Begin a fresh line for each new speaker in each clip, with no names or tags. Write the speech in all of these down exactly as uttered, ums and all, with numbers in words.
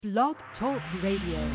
Blog Talk Radio.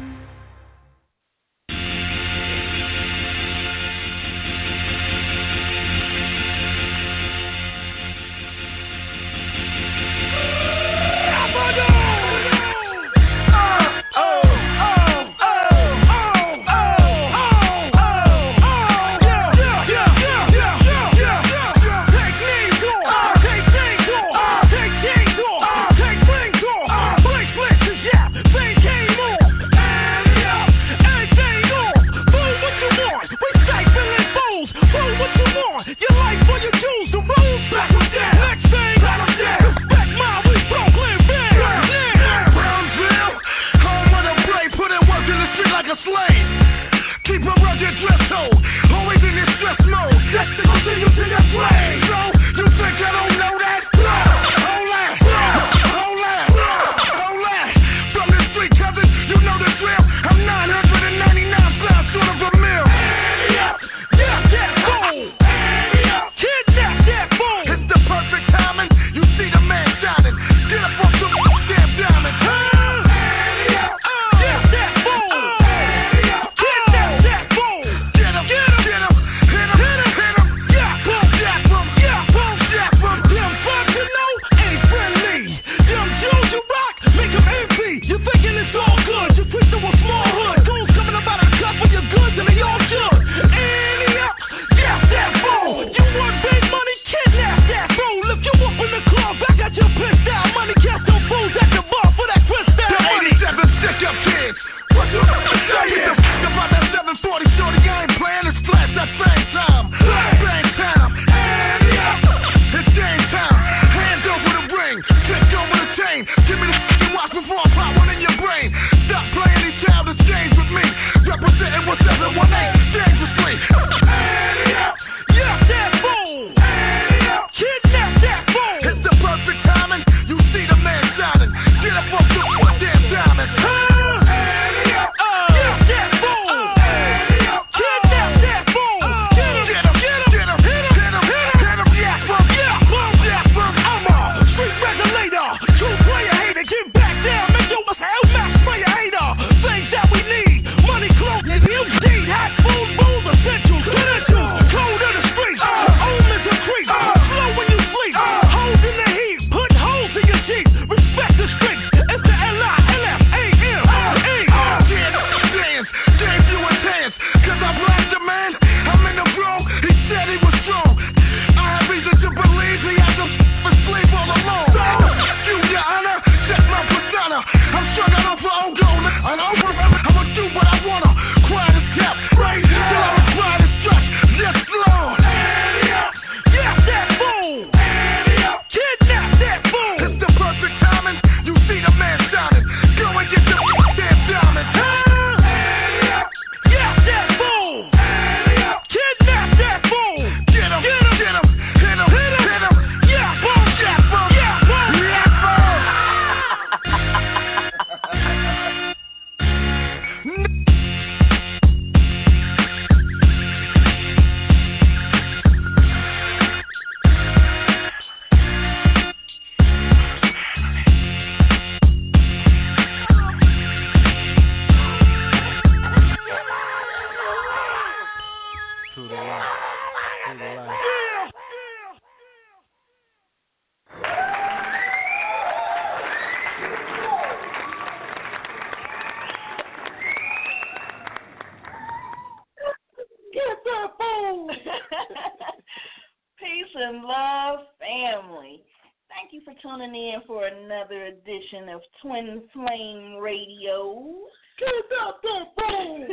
Of Twin Flame Radio.
Get out that phone!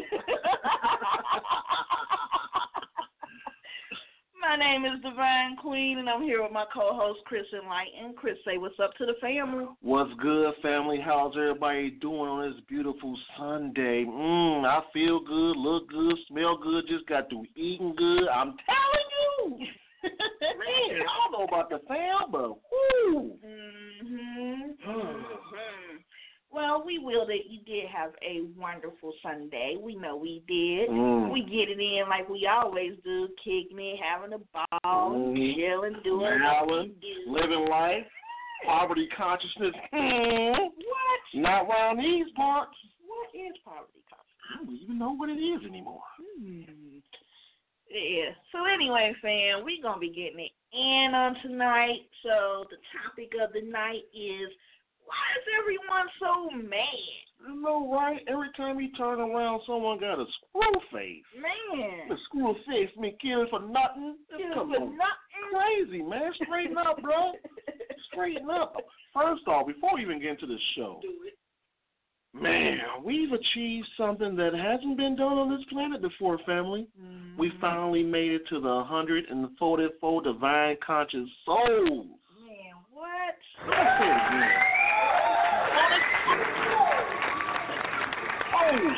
My name is Divine Queen, and I'm here with my co-host, Chris Enlighten. Chris, say what's up to the family.
What's good, family? How's everybody doing on this beautiful Sunday? Mmm, I feel good, look good, smell good, just got through eating good. I'm telling you. Man, I don't know about the fam, but whoo.
Mm-hmm. mm-hmm. Well, we will that you did have a wonderful Sunday. We know we did.
Mm.
We get it in like we always do, kicking it, having a ball, mm. chilling, doing what we do.
Living life. Poverty consciousness. Hmm.
What?
Not around these parts.
What is poverty consciousness?
I don't even know what it is anymore.
Hmm. Yeah. So anyway, fam, we're going to be getting it in on tonight. So the topic of the night is, why is everyone so mad?
You know, right? Every time you turn around, someone got a screw face.
Man.
The screw face me killing for nothing.
Killing
Come
for
on.
nothing.
Crazy, man. Straighten up, bro. Straighten up. First off, before we even get into the show,
Do it.
man, we've achieved something that hasn't been done on this planet before, family.
Mm-hmm.
We finally made it to the one hundred forty-four divine conscious souls.
Man, what?
Let's say it again. Oh!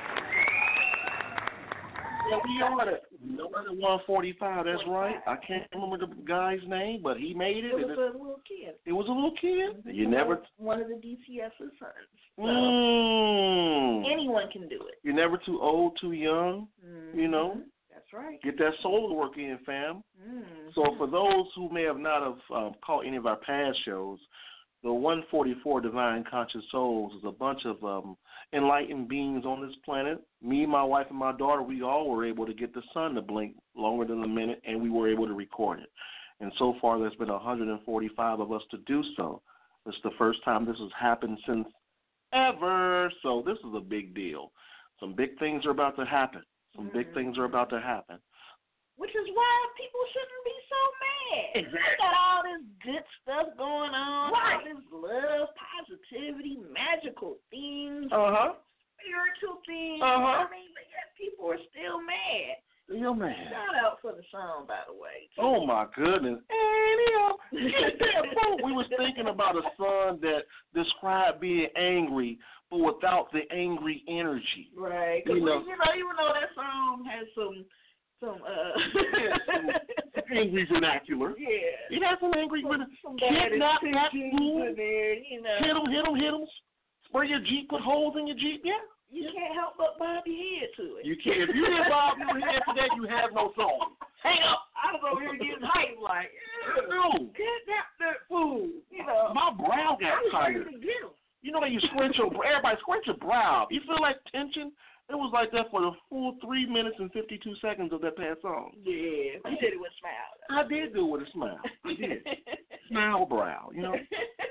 Yeah, we are the number one forty-five, that's right. I can't remember the guy's name, but he made it.
It was
and it,
a little kid.
it was a little kid. You never...
One of the D C S's sons. So
Mm.
anyone can do it.
You're never too old, too young,
Mm-hmm.
you know.
That's right.
Get that soul work in, fam.
Mm-hmm.
So for those who may have not have um, caught any of our past shows, the one forty-four Divine Conscious Souls is a bunch of um, enlightened beings on this planet. Me, my wife, and my daughter, we all were able to get the sun to blink longer than a minute, and we were able to record it. And so far, there's been one hundred forty-five of us to do so. It's the first time this has happened since ever, so this is a big deal. Some big things are about to happen. Some big
Mm-hmm.
things are about to happen.
Which is why people shouldn't be so mad.
Exactly.
We got all this good stuff going on,
Right.
all this love, positivity, magical things,
Uh-huh.
spiritual things.
Uh-huh.
I mean, but yet people are still mad.
Yo, man.
Shout out for the song, by the way.
Oh, my goodness. Get that boat. We was thinking about a song that described being angry, but without the angry energy.
Right. 'Cause
You
we-
know.
you know, even though that song has some, some, uh,
Yeah, some angry vernacular.
yeah.
It has some angry
Some,
vernacular.
some bad
Kidnap that
intentions
fool.
in there, you know.
Hit him, hit him, hit him. Spray your Jeep, put holes in your Jeep. Yeah.
You can't help but bob your head to it.
You can't. If you didn't bob your head for that, you have no song. Hang up.
I was over here getting hyped like, yeah,
No.
kidnap that fool. You know,
My brow
I
got
was ready
tired.
to get him.
You know that you squint your everybody squint your brow. You feel like tension? It was like that for the full three minutes and fifty-two seconds of that past song.
Yeah, you did it with a smile.
I did do it with a smile. I did. Smile brow, you know.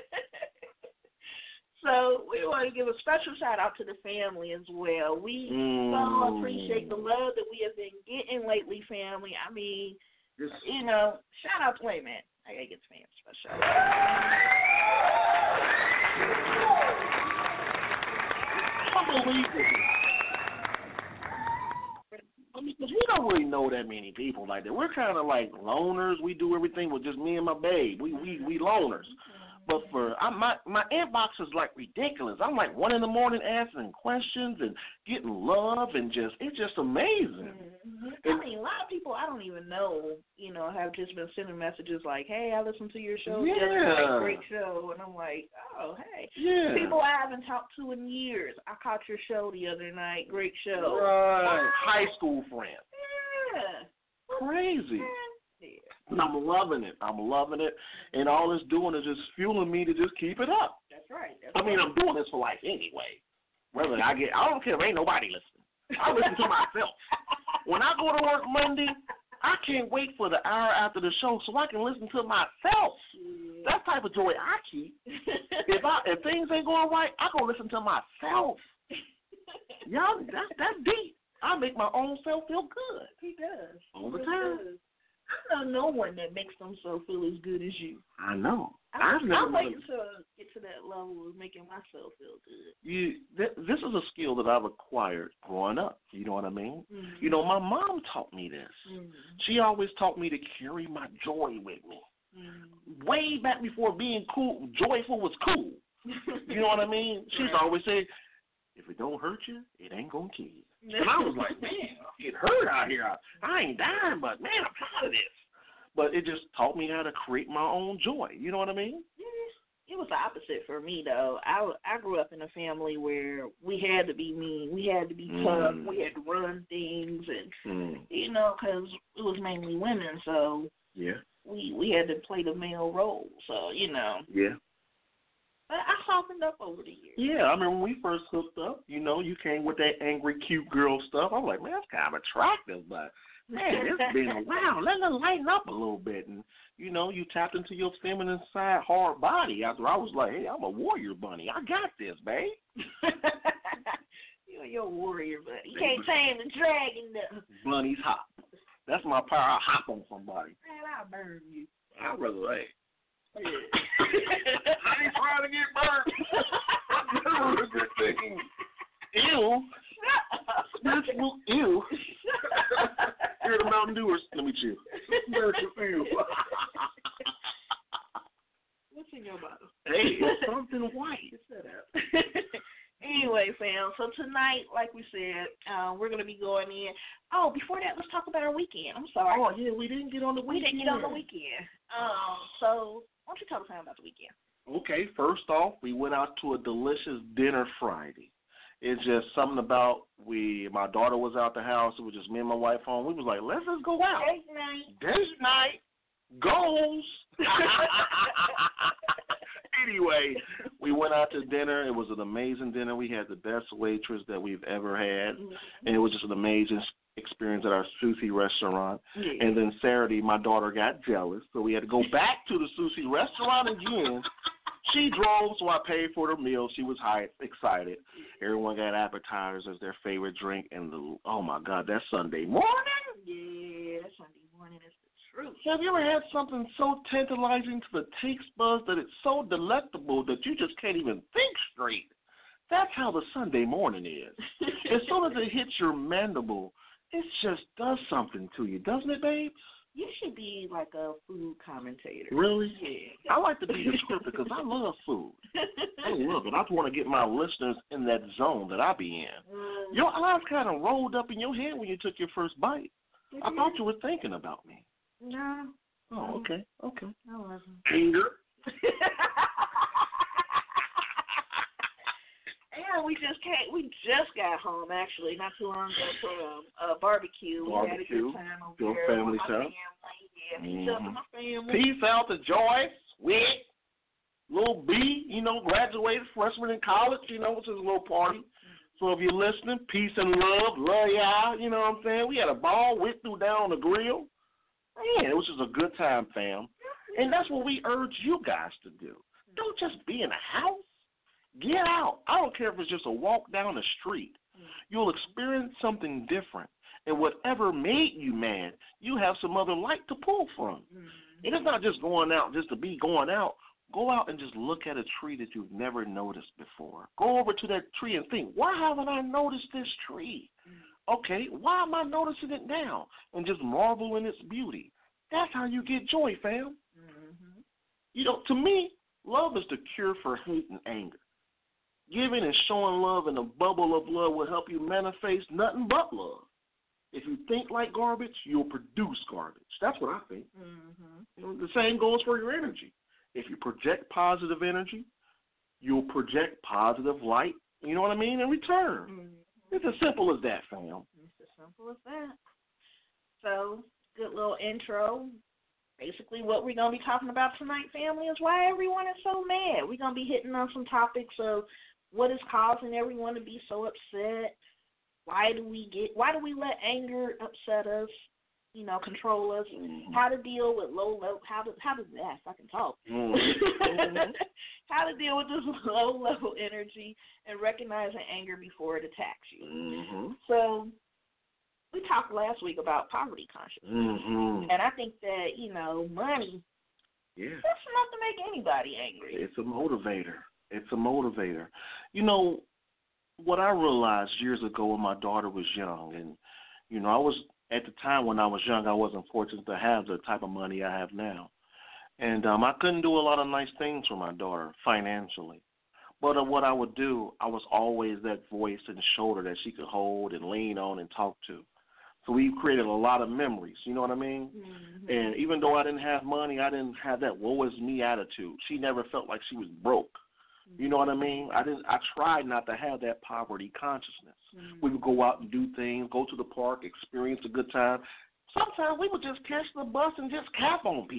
So we want to give a special shout out to the family as well. We
Mm.
so appreciate the love that we have been getting lately, family. I mean,
This,
you know, shout out to, wait a minute, I gotta get the fans special shout out.
unbelievable. I mean, 'cause we don't really know that many people like that. We're kind of like loners. We do everything with just me and my babe. We we we loners. But for I, my my inbox is like ridiculous. I'm like one in the morning answering questions and getting love and just it's just amazing.
Mm-hmm. I mean, a lot of people I don't even know, you know, have just been sending messages like, "Hey, I listened to your show.
Yeah.
The other night, great show," and I'm like, "Oh, hey."
Yeah.
People I haven't talked to in years. I caught your show the other night. Great show.
Right. High school friend.
Yeah.
Crazy.
Yeah.
And I'm loving it. I'm loving it. And all it's doing is just fueling me to just keep it up.
That's right. That's
I mean,
right.
I'm doing this for life anyway. Whether I get, I don't care if ain't nobody listening. I listen to myself. When I go to work Monday, I can't wait for the hour after the show so I can listen to myself.
Yeah.
That type of joy I keep. If I if things ain't going right, I go listen to myself. Y'all, that's that's deep. I make my own self feel good
He does.
all the
He
time.
does. I know no one that makes themselves feel as good as you.
I know.
I'm,
I've never
I'm
really-
waiting to get to that level of making myself feel good.
You, th- this is a skill that I've acquired growing up. You know what I mean?
Mm-hmm.
You know, my mom taught me this.
Mm-hmm.
She always taught me to carry my joy with me.
Mm-hmm.
Way back before being cool, joyful was cool. You know what I mean? She used to always say, if it don't hurt you, it ain't going to kill you. And I was like, man, I get hurt out here. I, I ain't dying, but, man, I'm proud of this. But it just taught me how to create my own joy. You know what I mean?
It was the opposite for me, though. I, I grew up in a family where we had to be mean. We had to be tough.
Mm.
We had to run things. And,
Mm.
you know, because it was mainly women, so
Yeah.
we, we had to play the male role. So, you know,
Yeah.
But I softened up over the years.
Yeah, I remember when we first hooked up, you know, you came with that angry, cute girl stuff. I'm like, man, that's kind of attractive, but, man, it's been a while. Let it lighten up a little bit. And, you know, you tapped into your feminine side hard body after I was like, hey, I'm a warrior bunny. I got this, babe.
You're your warrior bunny. You can't tame the dragon, though.
Bunnies hop. That's my power. I hop on somebody.
Man, I'll burn you.
I'd rather, hey.
Yeah.
I ain't trying to get burnt. That's a good thing. Ew. Spiritual ew. Here the Mountain Dewers. Let me chill. Spiritual ew.
What's in your bottle?
Hey, it's something white.
Shut up. Anyway, fam, so tonight, like we said, uh, we're going to be going in. Oh, before that, let's talk about our weekend. I'm sorry.
Oh, yeah, we didn't get on the
we
weekend.
We didn't get on the weekend. Um, so why don't you tell us about the weekend?
Okay, first off, we went out to a delicious dinner Friday. It's just something about we. My daughter was out the house. It was just me and my wife home. We was like, let's just go out.
Date night.
Date night. Goals. Anyway, we went out to dinner. It was an amazing dinner. We had the best waitress that we've ever had, mm-hmm. and it was just an amazing experience at our sushi restaurant. Yeah. And then Saturday, my daughter got jealous, so we had to go back to the sushi restaurant again. She drove, so I paid for the meal. She was high, excited. Everyone got appetizers as their favorite drink, and the, oh my God, that Sunday morning?
Yeah, that Sunday morning is the truth.
Have you ever had something so tantalizing to the taste buds that it's so delectable that you just can't even think straight? That's how the Sunday morning is. As soon as it hits your mandible, it just does something to you, doesn't it, babe?
You should be like a food commentator.
Really?
Yeah.
I like to be descriptive because I love food. I love it. I just want to get my listeners in that zone that I be in. Mm. Your eyes kind of rolled up in your head when you took your first bite. Did I you? thought you were thinking about me.
No.
Oh, okay. Okay.
I wasn't.
Anger.
Yeah, we just came. We just got home actually, not too long ago from a barbecue.
Barbecue.
We had a good time over
Your
there
family's
with my
house.
family. Yeah, peace out to my family.
Peace out to Joyce, Wick, Little B. You know, graduated freshman in college. You know, which is a little party. So if you're listening, peace and love, love y'all. You know what I'm saying? We had a ball. Wick threw down on the grill. Man, it was just a good time, fam. And that's what we urge you guys to do. Don't just be in a house. Get out. I don't care if it's just a walk down the street. You'll experience something different. And whatever made you mad, you have some other light to pull from. Mm-hmm. And it's not just going out just to be going out. Go out and just look at a tree that you've never noticed before. Go over to that tree and think, why haven't I noticed this tree? Mm-hmm. Okay, why am I noticing it now? And just marvel in its beauty. That's how you get joy, fam. Mm-hmm. You know, to me, love is the cure for hate and anger. Giving and showing love and the bubble of love will help you manifest nothing but love. If you think like garbage, you'll produce garbage. That's what I think. Mm-hmm. You know, the same goes for your energy. If you project positive energy, you'll project positive light, you know what I mean, in return. Mm-hmm. It's as simple as that, fam.
It's as simple as that. So, good little intro. Basically, what we're going to be talking about tonight, family, is why everyone is so mad. We're going to be hitting on some topics of what is causing everyone to be so upset. Why do we get? Why do we let anger upset us? You know, control us. Mm-hmm. How to deal with low level? How to how to yes, I can talk. Mm-hmm. How to deal with this low level energy and recognizing anger before it attacks you. Mm-hmm. So, we talked last week about poverty consciousness, mm-hmm. and I think that you know, money.
Yeah.
That's enough to make anybody angry.
It's a motivator. It's a motivator. You know, what I realized years ago when my daughter was young, and, you know, I was, at the time when I was young, I wasn't fortunate to have the type of money I have now. And um, I couldn't do a lot of nice things for my daughter financially. But uh, what I would do, I was always that voice and shoulder that she could hold and lean on and talk to. So we created a lot of memories, you know what I mean? Mm-hmm. And even though I didn't have money, I didn't have that woe is me attitude. She never felt like she was broke. You know what I mean? I didn't. I tried not to have that poverty consciousness. Mm-hmm. We would go out and do things, go to the park, experience a good time. Sometimes we would just catch the bus and just cap on people.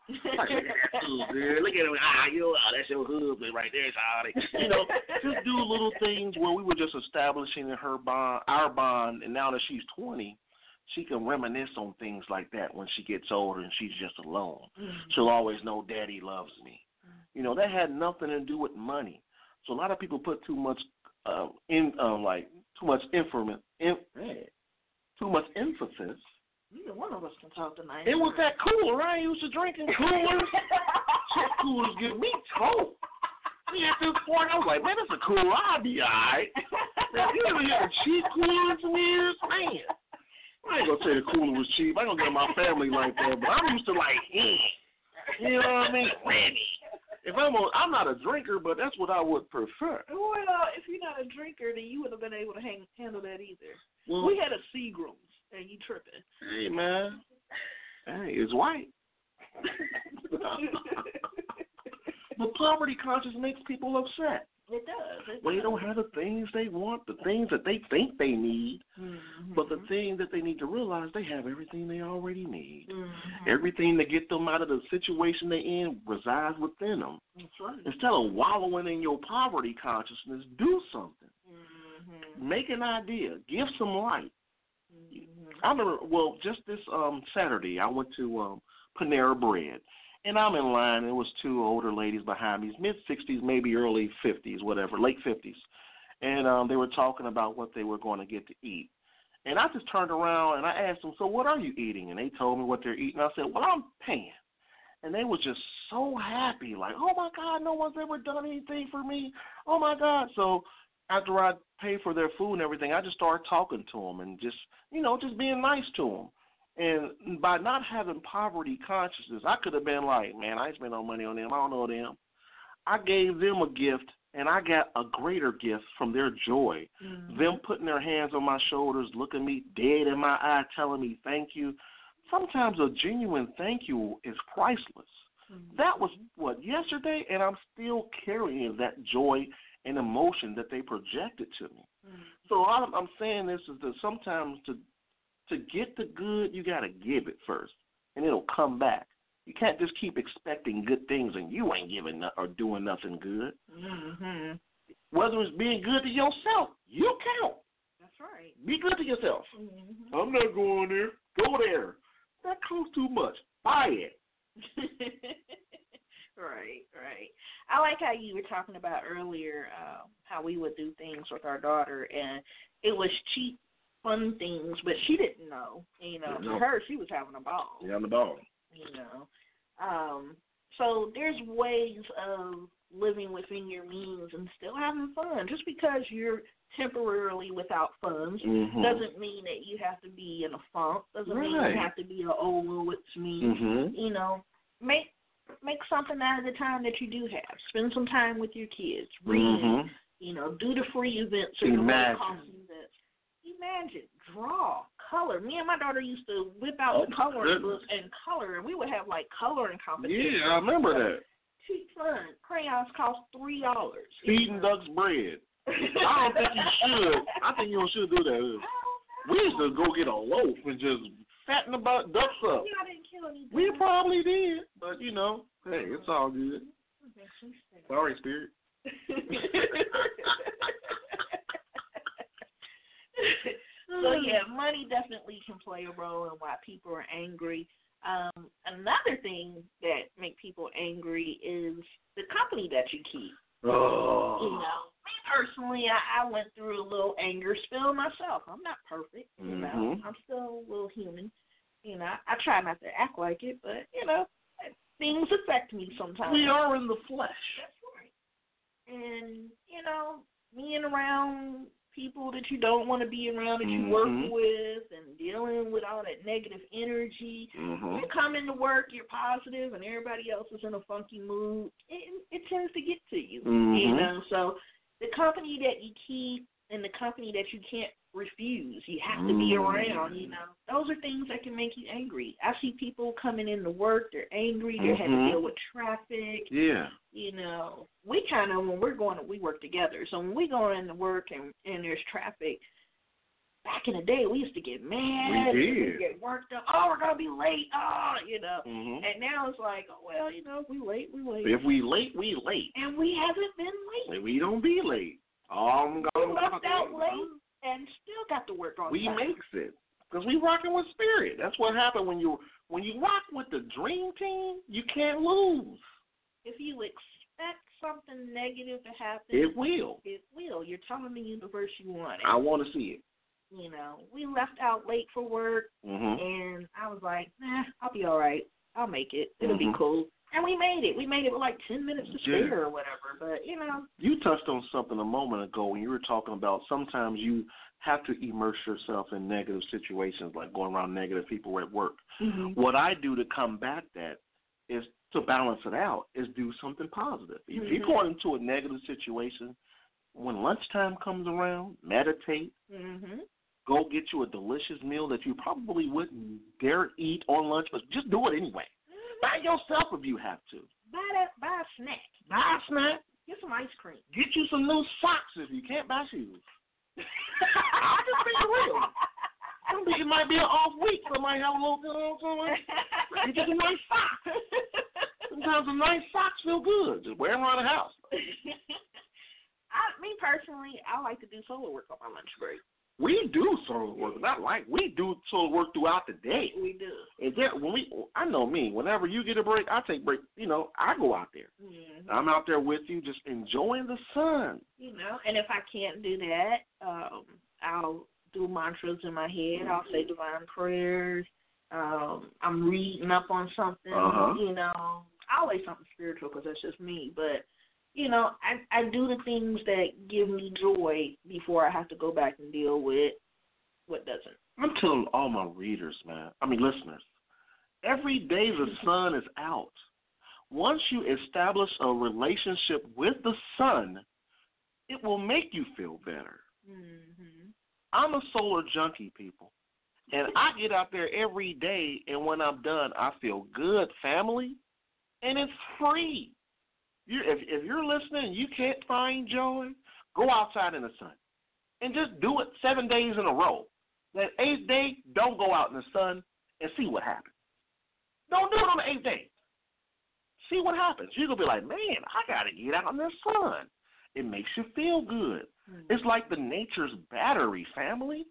Like, look at that dude, girl. Look at him. Ah, you, oh, that's your husband right there, Charlie. You know, just do little things where we were just establishing her bond, our bond, and now that she's twenty, she can reminisce on things like that when she gets older and she's just alone. Mm-hmm. She'll always know Daddy loves me. Mm-hmm. You know, that had nothing to do with money. So a lot of people put too much, uh, in um, like too much information, in, too much emphasis.
Neither one of us can talk tonight.
It was that cooler. I used to drinking coolers. Cheap coolers give me cold. We at this point, I was like, man, that's a cooler. I'll be all right. Man, you ever hear a cheap cooler from years? Man. I ain't gonna say the cooler was cheap. I ain't gonna get my family like that, but I'm used to like, eh. You know what I mean? Randy. If I'm a, I'm not a drinker, but that's what I would prefer.
Well, uh, if you're not a drinker, then you wouldn't have been able to hang, handle that either.
Well,
we had a Seagram's, and you tripping.
Hey, man. Hey, it's white. But poverty conscious makes people upset.
It does. It
Well,
does.
they don't have the things they want, the things that they think they need,
mm-hmm.
but the thing that they need to realize, they have everything they already need.
Mm-hmm.
Everything to get them out of the situation they're in resides within them.
That's right.
Instead of wallowing in your poverty consciousness, do something.
Mm-hmm.
Make an idea. Give some light.
Mm-hmm.
I remember, well, just this um, Saturday, I went to um, Panera Bread. And I'm in line. There was two older ladies behind me, mid-sixties, maybe early fifties, whatever, late fifties. And um, they were talking about what they were going to get to eat. And I just turned around and I asked them, so what are you eating? And they told me what they're eating. I said, well, I'm paying. And they were just so happy, like, oh, my God, no one's ever done anything for me. Oh, my God. So after I paid for their food and everything, I just started talking to them and just, you know, just being nice to them. And by not having poverty consciousness, I could have been like, man, I ain't spent no money on them. I don't know them. I gave them a gift, and I got a greater gift from their joy. Mm-hmm. Them putting their hands on my shoulders, looking me dead in my eye, telling me thank you. Sometimes a genuine thank you is priceless. Mm-hmm. That was, what, yesterday, and I'm still carrying that joy and emotion that they projected to me. Mm-hmm. So I'm, I'm saying this is that sometimes to To get the good, you got to give it first, and it'll come back. You can't just keep expecting good things and you ain't giving no, or doing nothing good.
Mm-hmm.
Whether it's being good to yourself, you count.
That's right.
Be good to yourself.
Mm-hmm.
I'm not going there. Go there. That costs too much. Buy it.
Right, right. I like how you were talking about earlier uh, how we would do things with our daughter, and it was cheap, fun things, but she didn't know. You know,
no.
to her, she was having a ball.
Yeah, on the ball.
You know, um, so there's ways of living within your means and still having fun. Just because you're temporarily without funds
mm-hmm.
doesn't mean that you have to be in a funk. Doesn't
right.
mean you have to be a oh well it's me.
Mm-hmm.
You know, make make something out of the time that you do have. Spend some time with your kids. Read.
Mm-hmm.
You know, do the free events or
Imagine.
the coffee events. Imagine, draw, color. Me and my daughter used to whip out
oh,
the coloring
goodness.
books and color, and we would have like coloring competitions.
Yeah, I remember that.
Cheap fun. Crayons cost three dollars.
Feeding ducks bread. I don't think you should. I think you should do that. We used to go get a loaf and just fatten about ducks up.
Yeah, I didn't kill anything.
We probably did, but you know, hey, it's all good. Sorry, Spirit.
So yeah, money definitely can play a role in why people are angry. Um, another thing that make people angry is the company that you keep.
Oh.
You know, me personally, I, I went through a little anger spill myself. I'm not perfect, you
mm-hmm.
know. I'm still a little human. You know, I, I try not to act like it, but you know, things affect me sometimes.
We are in the flesh.
That's right. And you know, being around people that you don't want to be around, that you
mm-hmm.
work with, and dealing with all that negative energy.
Mm-hmm.
You come into work, you're positive, and everybody else is in a funky mood. It, it tends to get to you,
mm-hmm.
you know. So the company that you keep and the company that you can't refuse, you have to be around, you know. Those are things that can make you angry. I see people coming into work, they're angry, they
mm-hmm.
have to deal with traffic.
Yeah.
You know, we kind of, when we're going, we work together. So when we go into work and, and there's traffic, back in the day, we used to get mad.
We did.
We'd get worked up. Oh, we're going to be late. Oh, you know.
Mm-hmm.
And now it's like, oh, well, you know, if we late, we late.
If we late, we late.
And we haven't been late.
We don't be late. Oh, I'm
we left out late and still got to work on
We
time.
makes it. Because we rocking with spirit. That's what happened when you when you rock with the dream team, you can't lose.
If you expect something negative to happen,
It will.
It will. You're telling the universe you want it.
I want to see it.
You know, we left out late for work,
Mm-hmm.
and I was like, nah, I'll be all right. I'll make it. It'll
Mm-hmm.
be cool. And we made it. We made it with like ten minutes to spare
Yeah.
or whatever. But, you know.
You touched on something a moment ago when you were talking about sometimes you have to immerse yourself in negative situations, like going around negative people at work.
Mm-hmm.
What I do to combat that is to balance it out, is do something positive. If
Mm-hmm.
you're going into a negative situation, when lunchtime comes around, meditate,
Mm-hmm.
go get you a delicious meal that you probably wouldn't dare eat on lunch, but just do it anyway. By yourself if you have to.
Buy, that, buy a snack.
Buy a snack.
Get some ice cream.
Get you some new socks if you can't buy shoes. I'm just being real. Some people, it might be an off week. Somebody have a little, you know what I'm saying? Get some nice socks. Sometimes some nice socks feel good. Just wear them around the house.
I, me personally, I like to do solo work on my lunch break.
We do solo work. Not like we do solo work throughout the day.
We do.
And then when we, I know me. Whenever you get a break, I take break. You know, I go out there.
Mm-hmm.
I'm out there with you, just enjoying the sun.
You know, and if I can't do that, um, I'll do mantras in my head. I'll say divine prayers. Um, I'm reading up on something.
Uh-huh.
You know, always something spiritual because that's just me. But you know, I, I do the things that give me joy before I have to go back and deal with what doesn't.
I'm telling all my readers, man, I mean listeners, every day the sun is out. Once you establish a relationship with the sun, it will make you feel better.
Mm-hmm.
I'm a solar junkie, people, and I get out there every day, and when I'm done, I feel good, family, and it's free. You, if, if you're listening and you can't find joy, go outside in the sun and just do it seven days in a row. That eighth day, don't go out in the sun and see what happens. Don't do it on the eighth day. See what happens. You're going to be like, man, I got to get out in the sun. It makes you feel good. Mm-hmm. It's like the nature's battery, family.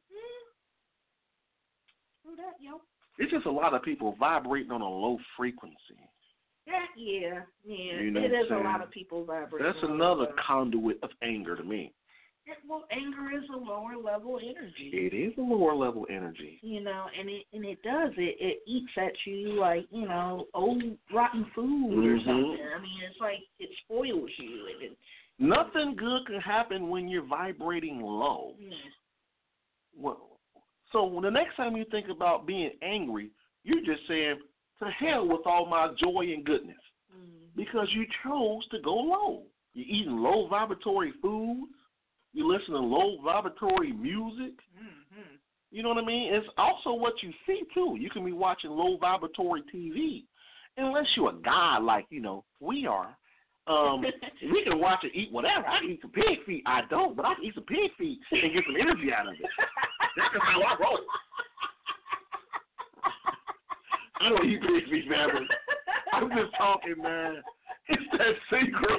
Mm-hmm. That, yo.
It's just a lot of people vibrating on a low frequency.
That, yeah, yeah.
You know
it is
a
lot of people vibrating.
That's another conduit of anger to me.
It, well, anger is a lower level energy.
It is a lower level energy.
You know, and it and it does it. It eats at you like, you know, old rotten food mm-hmm. or something. I mean, it's like it spoils you. And it,
Nothing good can happen when you're vibrating low.
Yeah.
Well, so the next time you think about being angry, you're just saying, to hell with all my joy and goodness, mm-hmm. because you chose to go low. You're eating low vibratory foods. You listen to low vibratory music.
Mm-hmm.
You know what I mean? It's also what you see, too. You can be watching low vibratory T V. Unless you're a god like, you know, we are. Um, we can watch and eat whatever. I can eat some pig feet. I don't, but I can eat some pig feet and get some energy out of it. That's how I roll. I don't eat pig feet, man. I'm just talking, man. It's that secret.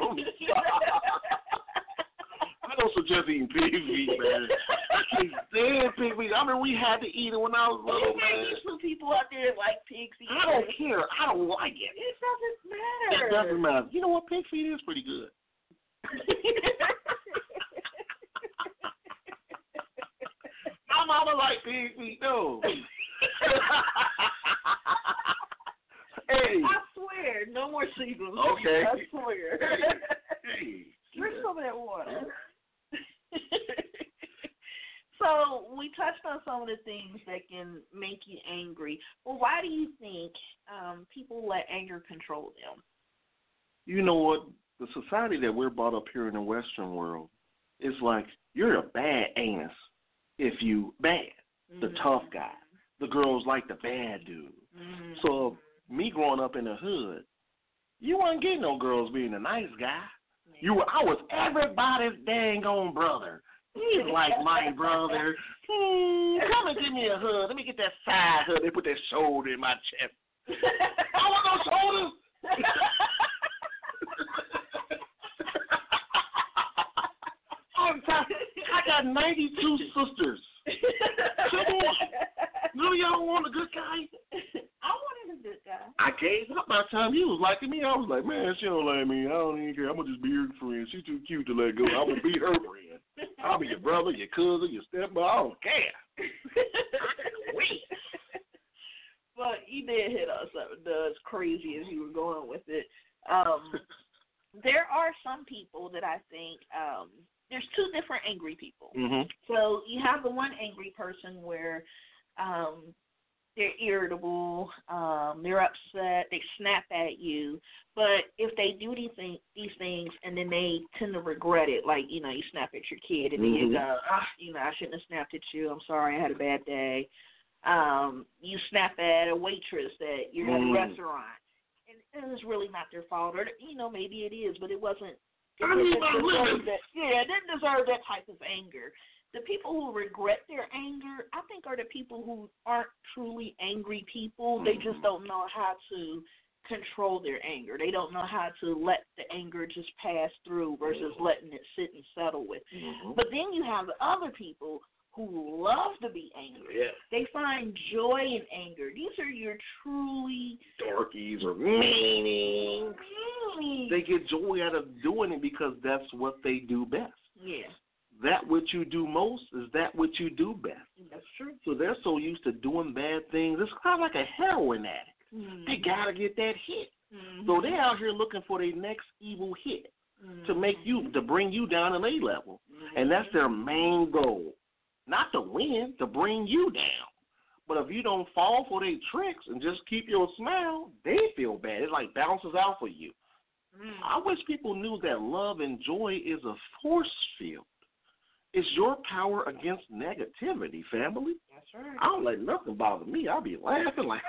I don't suggest eating pig feet, man. I can't stand pig feet. I mean, we had to eat it when I was little,
man. There's some people out there that like pig feet.
I don't care. I don't like it.
It doesn't matter.
It doesn't matter. You know what? Pig feet is pretty good. My mama like pig feet, though. Hey.
I swear, no more seagulls.
Okay.
I swear.
Hey. Hey.
Drink some of that water. So we touched on some of the things that can make you angry. Well, why do you think um, people let anger control them?
You know what? The society that we're brought up here in the Western world is like, you're a bad anus if you bad, mm-hmm. the tough guy. The girls like the bad dude. Mm-hmm. So me growing up in the hood, you wasn't getting no girls being a nice guy. Yeah. You were, I was everybody's dang on brother. He's like my brother. Hmm, Mm, come and give me a hug. Let me get that side hug. They put that shoulder in my chest. I want no shoulders. I'm tired. I got ninety-two sisters. Come on. None of y'all want a good guy?
I wanted a good guy.
I gave up by the time he was liking me. I was like, man, she don't like me. I don't even care. I'm going to just be her friend. She's too cute to let go. I'm going to be her friend. I'll be your brother, your cousin, your stepmother. I don't care. Wait.
But you did hit on something that's crazy as you were going with it. Um, there are some people that I think um, there's two different angry people.
Mm-hmm.
So you have the one angry person where um, they're irritable, um, they're upset, they snap at you. But if they do these, thing, these things and then they tend to regret it, like, you know, you snap at your kid and then
mm-hmm.
you go, ah, you know, I shouldn't have snapped at you. I'm sorry, I had a bad day. Um, you snap at a waitress that you're at a
mm.
restaurant. And it was really not their fault. Or, you know, maybe it is, but it wasn't. It
I need
didn't
my
deserve
living.
that, yeah, it didn't deserve that type of anger. The people who regret their anger, I think, are the people who aren't truly angry people. They just don't know how to control their anger. They don't know how to let the anger just pass through versus letting it sit and settle with.
Mm-hmm.
But then you have the other people who love to be angry.
Yeah.
They find joy in anger. These are your truly
Dorkies or meaning.
mean.
They get joy out of doing it because that's what they do best.
Yeah.
That what you do most is that what you do best.
That's true.
So they're so used to doing bad things. It's kind of like a heroin addict.
Mm-hmm.
They got to get that hit.
Mm-hmm.
So they're out here looking for their next evil hit
mm-hmm.
to make you, to bring you down to A level. Mm-hmm. And that's their main goal. Not to win, to bring you down. But if you don't fall for their tricks and just keep your smile, they feel bad. It like bounces out for you. Mm. I wish people knew that love and joy is a force field. It's your power against negativity, family.
That's right.
I don't let nothing bother me. I'll be laughing like,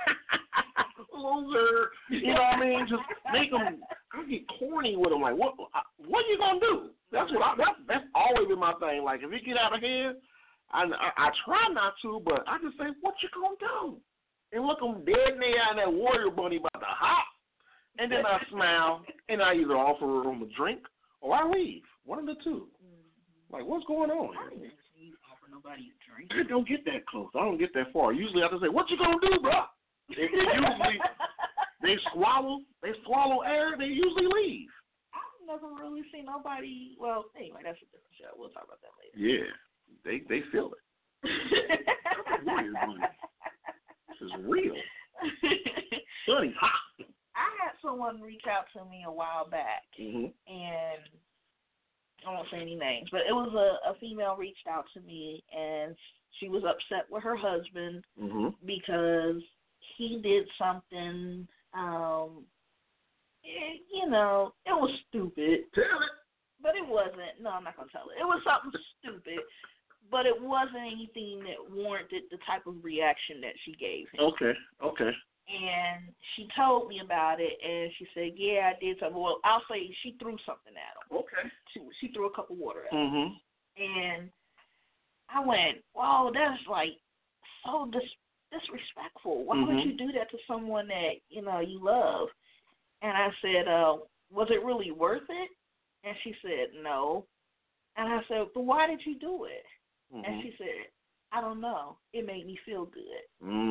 loser. You know what I mean? Just make them, I get corny with them. Like, what What are you going to do? That's what I, that, that's always been my thing. Like, if it get out of hand, I, I, I try not to, but I just say, what you going to do? And look them dead in the eye and that warrior bunny about to hop. And then I smile, and I either offer them a drink or I leave. One of the two. Like, what's going on
I
here?
didn't see you offer nobody a drink.
I don't get that close. I don't get that far. Usually I have to say, what you going to do, bro? If they usually, they swallow, they swallow air, they usually leave.
I've never really seen nobody, well, anyway, that's a different show. We'll talk about that later.
Yeah, they they feel it. That's weird, buddy. This is real. Sonny's hot.
I had someone reach out to me a while back,
mm-hmm.
and I won't say any names, but it was a, a female reached out to me, and she was upset with her husband
mm-hmm.
because he did something, um, it, you know, it was stupid.
Tell it.
But it wasn't. No, I'm not going to tell it. It was something stupid, but it wasn't anything that warranted the type of reaction that she gave him.
Okay, okay.
And she told me about it, and she said, yeah, I did something. Well, I'll say she threw something at him.
Okay.
She, she threw a cup of water at him.
Mm-hmm.
And I went, whoa, that's like so dis- disrespectful. Why
mm-hmm.
would you do that to someone that, you know, you love? And I said, uh, was it really worth it? And she said, no. And I said, but why did you do it? Mm-hmm. And she said, I don't know. It made me feel good.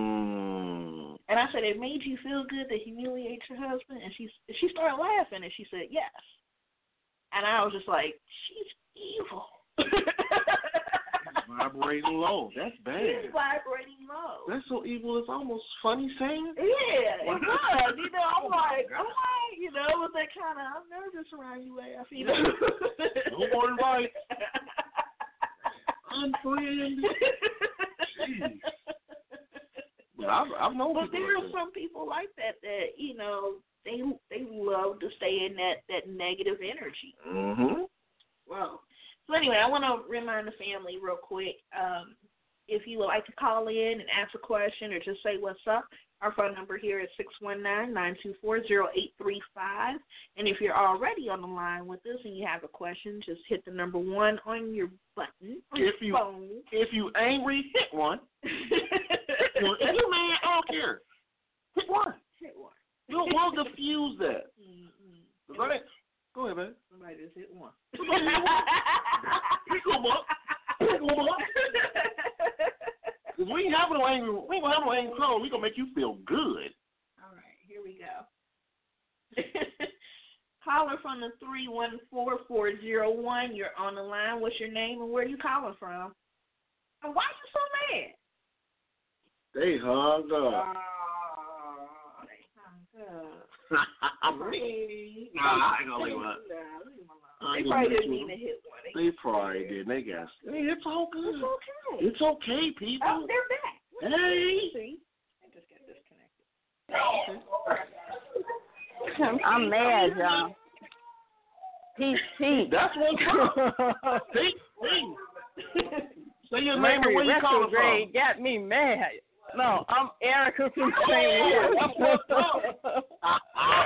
Mm.
And I said, it made you feel good to humiliate your husband? And she she started laughing, and she said, yes. And I was just like, she's evil.
She's vibrating low. That's bad.
She's vibrating low.
That's so evil. It's almost funny saying.
Yeah, it was. You know, I'm like, I'm like, you know, it was that kind of, I'm nervous around you laugh, you know.
No more advice. Unfriend. Jeez. But I've, I've known
but
people
there
like
are
that.
some people like that that, you know, they they love to stay in that, that negative energy.
Mm-hmm.
Well, so anyway, I want to remind the family real quick, um, if you would like to call in and ask a question or just say what's up, Our phone number here is six one nine, nine two four, zero eight three five. And if you're already on the line with us and you have a question, just hit the number one on your button on
if
your
you
phone.
if you angry, hit one. If you mad, I don't care. Hit one.
Hit one.
We'll, we'll diffuse that.
Mm-hmm.
Go ahead. Go ahead, man.
Somebody just hit one.
Pick them up. Pick them up. Because we ain't having no angry, we ain't gonna have no angry call. We gonna make you feel good.
All right, here we go. Caller from the three one four, four zero one. You're on the line. What's your name and where are you calling from? And why you so mad?
They hung
Oh,
up.
they hung up.
Really? Nah, I ain't gonna leave one.
Nah, leave them alone.
I
They
ain't
probably
gonna
didn't
leave
mean to hit one. They,
They probably did. They got. Hey, it's all good.
It's okay.
It's okay, people.
Oh, they're back.
Hey.
See? They just got disconnected.
I'm mad, y'all. Peace, peace.
That's what's up. Peace, peace. Say your name and
Mercury
where you calling
retrograde
from.
got me mad. No, I'm Erica from Saint Louis.
That's what's up.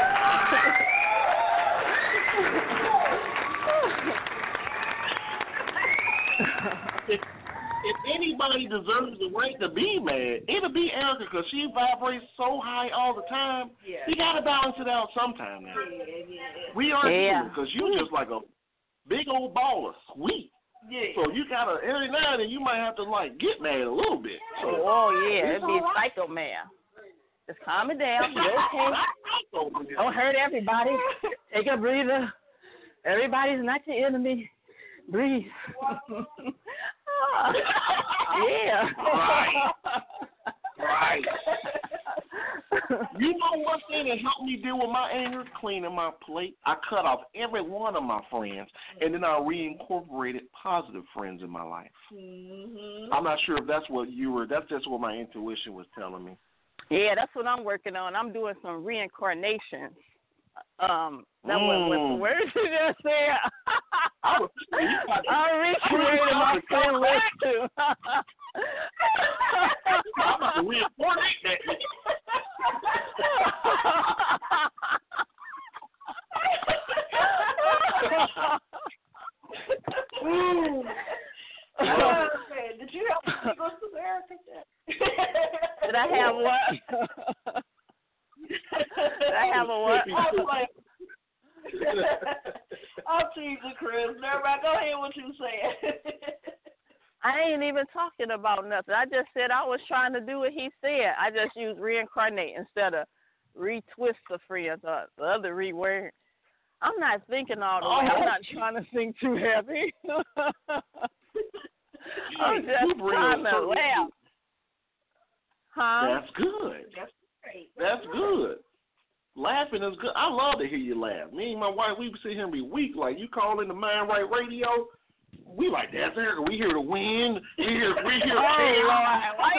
if, if anybody deserves the right to be mad, it'll be Erica because she vibrates so high all the time.
Yeah.
You got to balance it out sometime now.
Yeah, yeah.
We are
Yeah.
because you just like a big old ball of sweet.
Yeah.
So you got to, every now and then, you might have to, like, get mad a little bit. So,
Oh, yeah, it'd be
all right.
psycho man. Just calm it down. You okay? Don't hurt everybody. Take a breather. Everybody's not your enemy. Breathe. Yeah.
Right. Right. You know what thing that helped me deal with my anger? Cleaning my plate. I cut off every one of my friends, and then I reincorporated positive friends in my life.
Mm-hmm.
I'm not sure if that's what you were, that's just what my intuition was telling me.
Yeah, that's what I'm working on. I'm doing some reincarnation. Um, that was what
Mm.
the words you just said.
I was,
I'm recreating my friend list too.
I'm about to reincorporate that.
Oh, man. Did you help me go to Erica?
Did I have what? Did I have a what?
I was like, I'm teasing Chris. Everybody, go ahead what you said.
I ain't even talking about nothing. I just said I was trying to do what he said. I just used reincarnate instead of retwist the friends or the other reword. I'm not thinking all the way. I'm not trying to think too heavy. I'm just trying to laugh. Huh?
That's good.
That's great.
That's good. Laughing is good. I love to hear you laugh. Me and my wife, we sit here every week. Like, you call in the Mind Right Radio, we like, that's Erica. We hear the wind. We hear, we hear
Oh, Lord. Why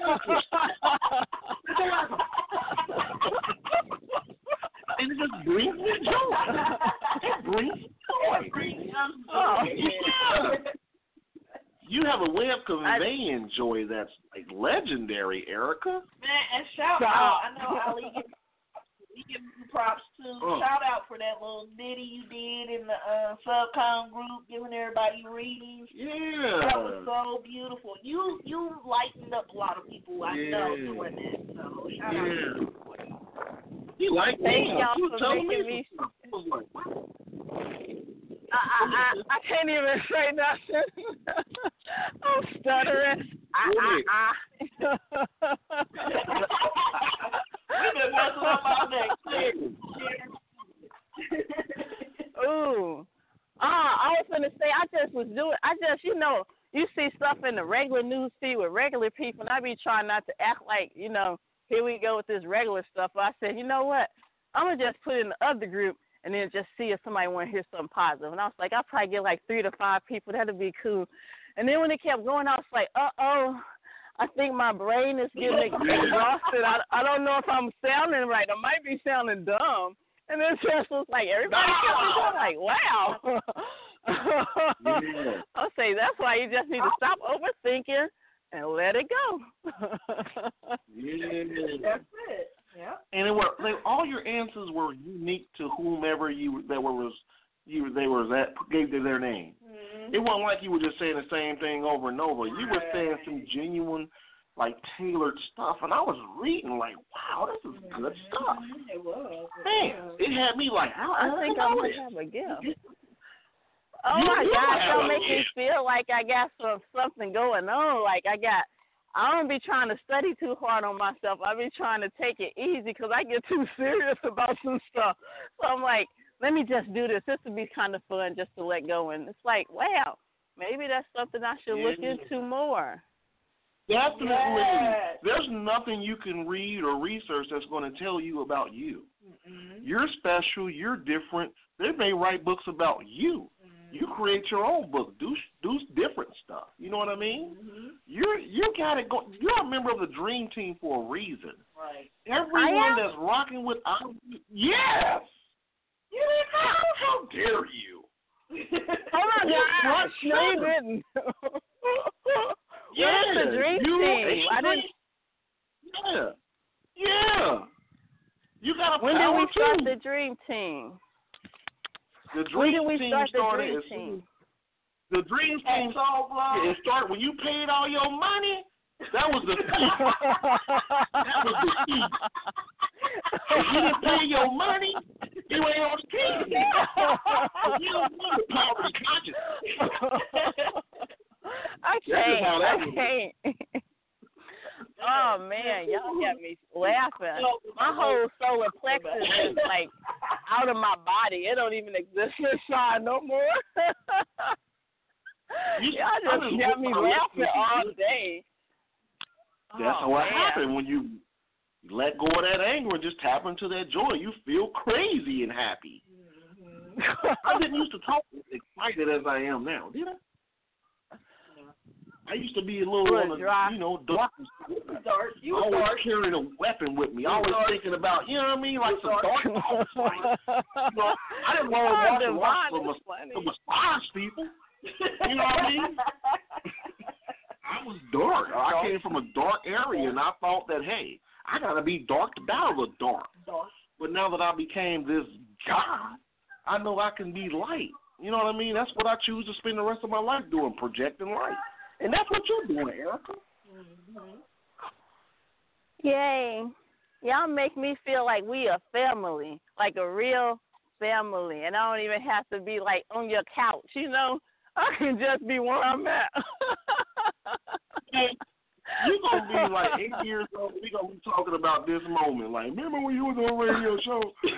and it just brings me joy. It brings joy.
Oh,
Yeah. You have a way of conveying joy that's like legendary, Erica.
Man, and shout out. I know Ali give, he give you props too.
Oh.
Shout out for that little ditty you did in the uh, subcom group, giving everybody readings.
Yeah.
That was so beautiful. You you lightened up a lot of people. I
Yeah.
know doing that. So shout out.
Yeah. He liked
Thank
me.
y'all
He was
for
telling
making
me.
me-
some stuff. I was like, what?
I, I, I, I can't even say nothing. I'm stuttering. I, I, I.
We've been messing up all day.
Ooh. Ah, I was going to say, I just was doing, I just, you know, you see stuff in the regular news feed with regular people, and I be trying not to act like, you know, here we go with this regular stuff. But I said, you know what? I'm going to just put it in the other group and then just see if somebody want to hear something positive. And I was like, I'll probably get like three to five people. That'll be cool. And then when it kept going, I was like, uh-oh, I think my brain is getting exhausted. I, I don't know if I'm sounding right. I might be sounding dumb. And then just was like, everybody kept me going like, wow.
Yeah.
I'll say that's why you just need to stop overthinking and let it go.
Yeah.
That's it. Yeah.
And it were they, all your answers were unique to whomever you that were was you they were that gave them their name.
Mm-hmm.
It wasn't like you were just saying the same thing over and over. You were saying some genuine, like tailored stuff, and I was reading like, wow, this is good stuff.
It was.
Man, it had me like, how
I think I might have a gift. Oh
You
my
do
gosh,
have
y'all
a
make me
gift.
feel like I got some something going on. Like I got, I don't be trying to study too hard on myself. I be trying to take it easy because I get too serious about some stuff. So I'm like, let me just do this. This would be kind of fun just to let go. And it's like, wow, maybe that's something I should look
Yeah.
into more.
Definitely.
Yes.
There's nothing you can read or research that's going to tell you about you.
Mm-mm.
You're special. You're different. They may write books about you. You create your own book. Do do different stuff. You know what I mean?
Mm-hmm.
You're you gotta go. You're a member of the Dream Team for a reason.
Right.
Everyone that's rocking with our yes. You didn't know. How dare you?
Oh my gosh, no you didn't.
Yeah,
Where's the Dream
you,
Team? I didn't.
Yeah, yeah. You got a
When did
power
we start
too.
the Dream Team?
The
When
Dream
did we
Team
start the
started
Dream
as soon
Team?
The Dream Team yeah, it started when you paid all your money. That was the key. That was the key. If you didn't pay your money, you ain't on the team. You don't need the poverty conscious.
I
That's just how
can't.
that
I
was.
can't. Oh man, y'all got me laughing. My whole solar plexus is like out of my body. It don't even exist inside no more.
You-
Y'all
I
just
just
got me
want my
laughing
listeners to
all
do-
day.
That's
Oh,
what
man.
happened when you let go of that anger and just tap into that joy. You feel crazy and happy. I didn't used to talk as excited as I am now, did I? I used to be a little,
Little
on the,
dry.
you know, dark.
Dark. You
always
dark.
carrying a weapon with me. Always thinking about, you know what I mean, like some dark thoughts. Like, you know, I didn't want to
Oh,
watch and watch
Devon
for
is
mas-
funny.
for massage people. You know what I mean? I was dark. I came from a dark area, and I thought that, hey, I got to be dark to battle the dark.
Dark.
But now that I became this God, I know I can be light. You know what I mean? That's what I choose to spend the rest of my life doing, projecting light. And that's what you're doing, Erica.
Mm-hmm.
Yay. Y'all make me feel like we a family, like a real family. And I don't even have to be like on your couch, you know? I can just be where I'm at.
You're going to be like eight years old. We're going to be talking about this moment. Like, remember when you was on a radio show?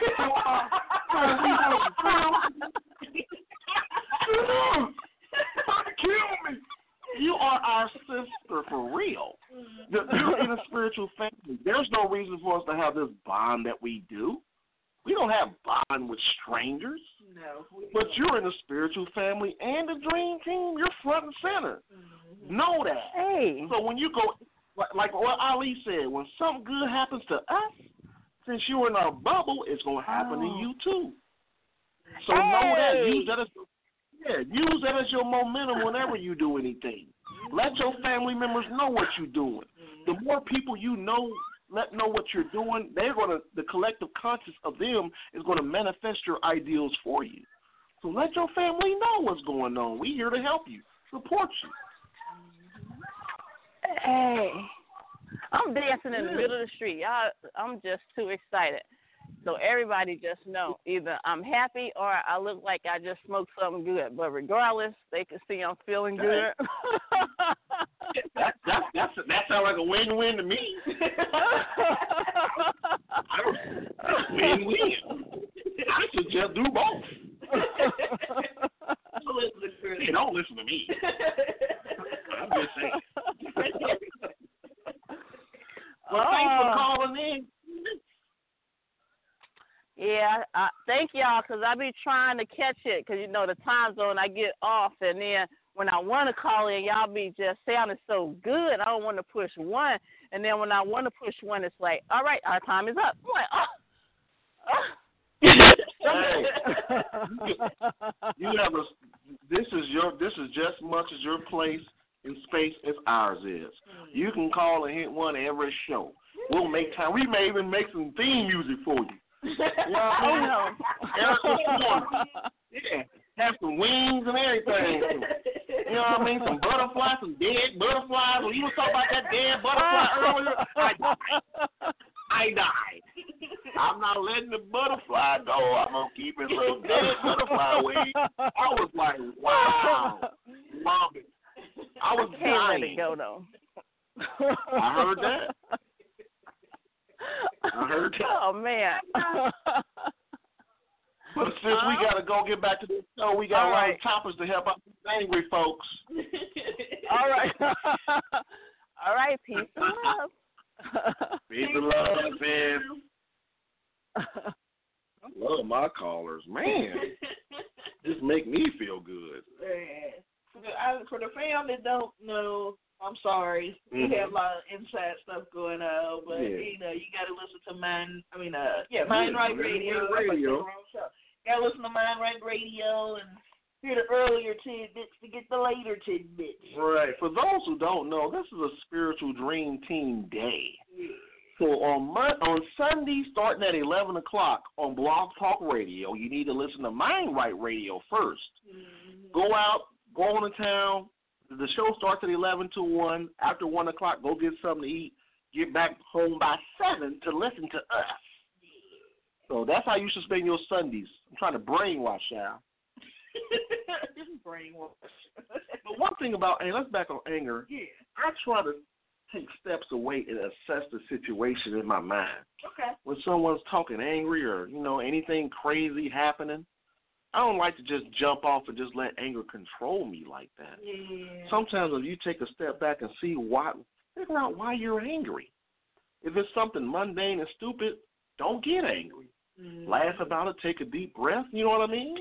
Kill me. You are our sister for real. You're in a spiritual family. There's no reason for us to have this bond that we do. We don't have bond with strangers.
No.
But you're in a spiritual family and a dream team. You're front and center. Mm-hmm. Know that.
Hey.
So when you go, like, like what Ali said, when something good happens to us, since you're in our bubble, it's going to happen
Oh.
to you too. So
hey.
know that. Use that as yeah, use that as your momentum whenever you do anything. Let your family members know what you're doing. The more people you know let know what you're doing, they're gonna the collective conscious of them is gonna manifest your ideals for you. So let your family know what's going on. We're here to help you, support you.
Hey. I'm dancing in the middle of the street. Y'all, I'm just too excited. So everybody just know either I'm happy or I look like I just smoked something good. But regardless, they can see I'm feeling good.
that, that, that's, that sounds like a win-win to me. I don't, win-win. I should just do both. Hey, don't listen to me. I'm just saying. Well,
oh.
thanks for calling in.
Yeah, uh, thank y'all, because I be trying to catch it, because, you know, the time zone I get off, and then when I want to call in, y'all be just sounding so good. I don't want to push one, and then when I want to push one, it's like, all right, our time is up. I'm like, oh.
Hey, you have a, this is your, this is just as much as your place in space as ours is. You can call and hit one every show. We'll make time. We may even make some theme music for you. You know what I mean? Erica Swan. Yeah. Have some wings and everything. You know what I mean? Some butterflies, some dead butterflies. When you was talking about that dead butterfly earlier, I died. I died. I'm not letting the butterfly go. I'm going to keep his little dead butterfly wing. I was like, wow. Love it. I was
Can't
dying.
let it go, though.
I heard that. I heard that.
Oh, man.
But since we got to go get back to the show, we got
All
a lot
right.
of topics to help out the angry folks.
All right. All right, peace and love.
Peace and love, man. I love my callers. Man, just make me feel good.
Yeah. For the, I, for the fam that don't know, I'm sorry.
Mm-hmm.
We have a lot of inside stuff going on, but
Yeah.
you know, you got to listen to Mind. I mean, uh, yeah, Mind
Yeah,
Right
Mind
Radio.
Right Radio.
I'm like, wrong show. Got to listen to Mind Right Radio and hear the earlier tidbits to get the later tidbits.
Right. For those who don't know, this is a spiritual dream team day.
Yeah.
So on Mon- on Sunday, starting at eleven o'clock on Blog Talk Radio, you need to listen to Mind Right Radio first.
Mm-hmm.
Go out, go on to town. The show starts at eleven to one. After one o'clock, go get something to eat. Get back home by seven to listen to us. So that's how you should spend your Sundays. I'm trying to brainwash y'all.
Brainwash.
But one thing about, and let's back on anger.
Yeah.
I try to take steps away and assess the situation in my mind.
Okay.
When someone's talking angry or, you know, anything crazy happening, I don't like to just jump off and just let anger control me like that.
Yeah.
Sometimes if you take a step back and see why, figure out why you're angry. If it's something mundane and stupid, don't get angry.
Mm-hmm.
Laugh about it, take a deep breath, you know what I mean?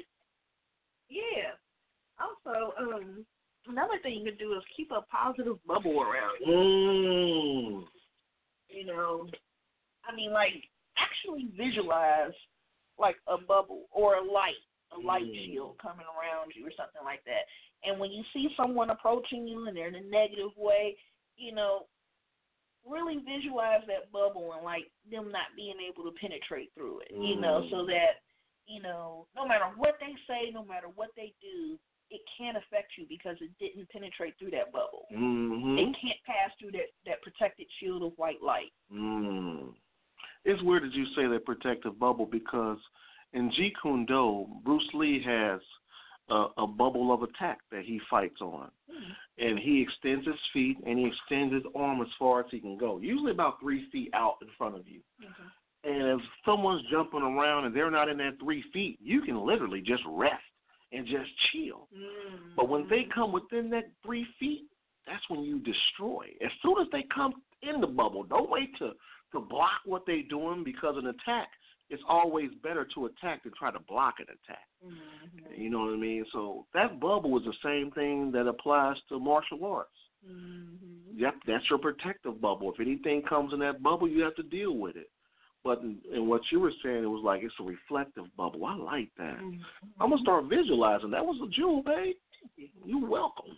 Yeah. Also, um, another thing you can do is keep a positive bubble around you.
Mm.
You know, I mean, like, actually visualize, like, a bubble or a light, a light
Mm.
shield coming around you or something like that. And when you see someone approaching you and they're in a negative way, you know, really visualize that bubble and, like, them not being able to penetrate through it, you know, so that, you know, no matter what they say, no matter what they do, it can't affect you because it didn't penetrate through that bubble.
Mm-hmm.
It can't pass through that, that protected shield of white light.
Mm. It's weird that you say that protective bubble because in Jeet Kune Do, Bruce Lee has a, a bubble of attack that he fights on. Mm. And he extends his feet and he extends his arm as far as he can go, usually about three feet out in front of you. Mm-hmm. And if someone's jumping around and they're not in that three feet, you can literally just rest and just chill. Mm-hmm. But when they come within that three feet, that's when you destroy. As soon as they come in the bubble, don't wait to, to block what they're doing because an attack, it's always better to attack than try to block an attack. Mm-hmm. You know what I mean? So that bubble is the same thing that applies to martial arts. Mm-hmm. Yep, that's your protective bubble. If anything comes in that bubble, you have to deal with it. But in, in what you were saying, it was like it's a reflective bubble. I like that. Mm-hmm. I'm going to start visualizing. That was a jewel, babe. You're welcome.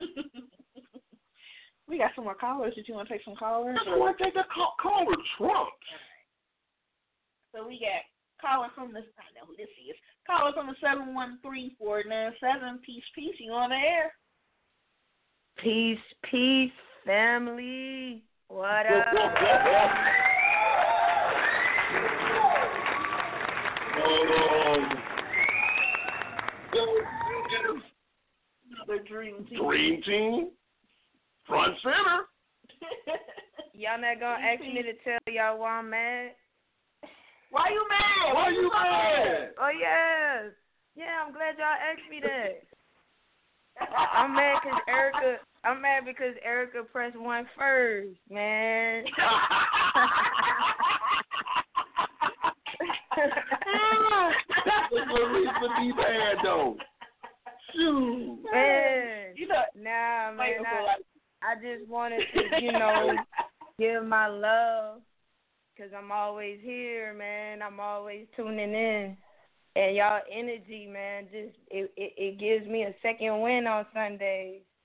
We got some more callers. Did you want to take some callers?
I want to take the call, caller Trump.
So we got caller from the, I know who this is. Caller from the seven one three four nine seven. Peace, peace. You on the air?
Peace, peace, family. What up?
The dream team.
Dream team. Front center.
Y'all not gonna ask me to tell y'all why I'm mad?
Why you mad?
Why you mad?
Oh, yes. Yeah, I'm glad y'all asked me that. I'm mad because Erica, I'm mad because Erica pressed one first, man.
That's a reason to be mad, though. Shoot.
Man,
you know,
nah, man, I, I just wanted to, you know, give my love. Because I'm always here, man. I'm always tuning in. And y'all energy, man, just it, it, it gives me a second win on Sundays.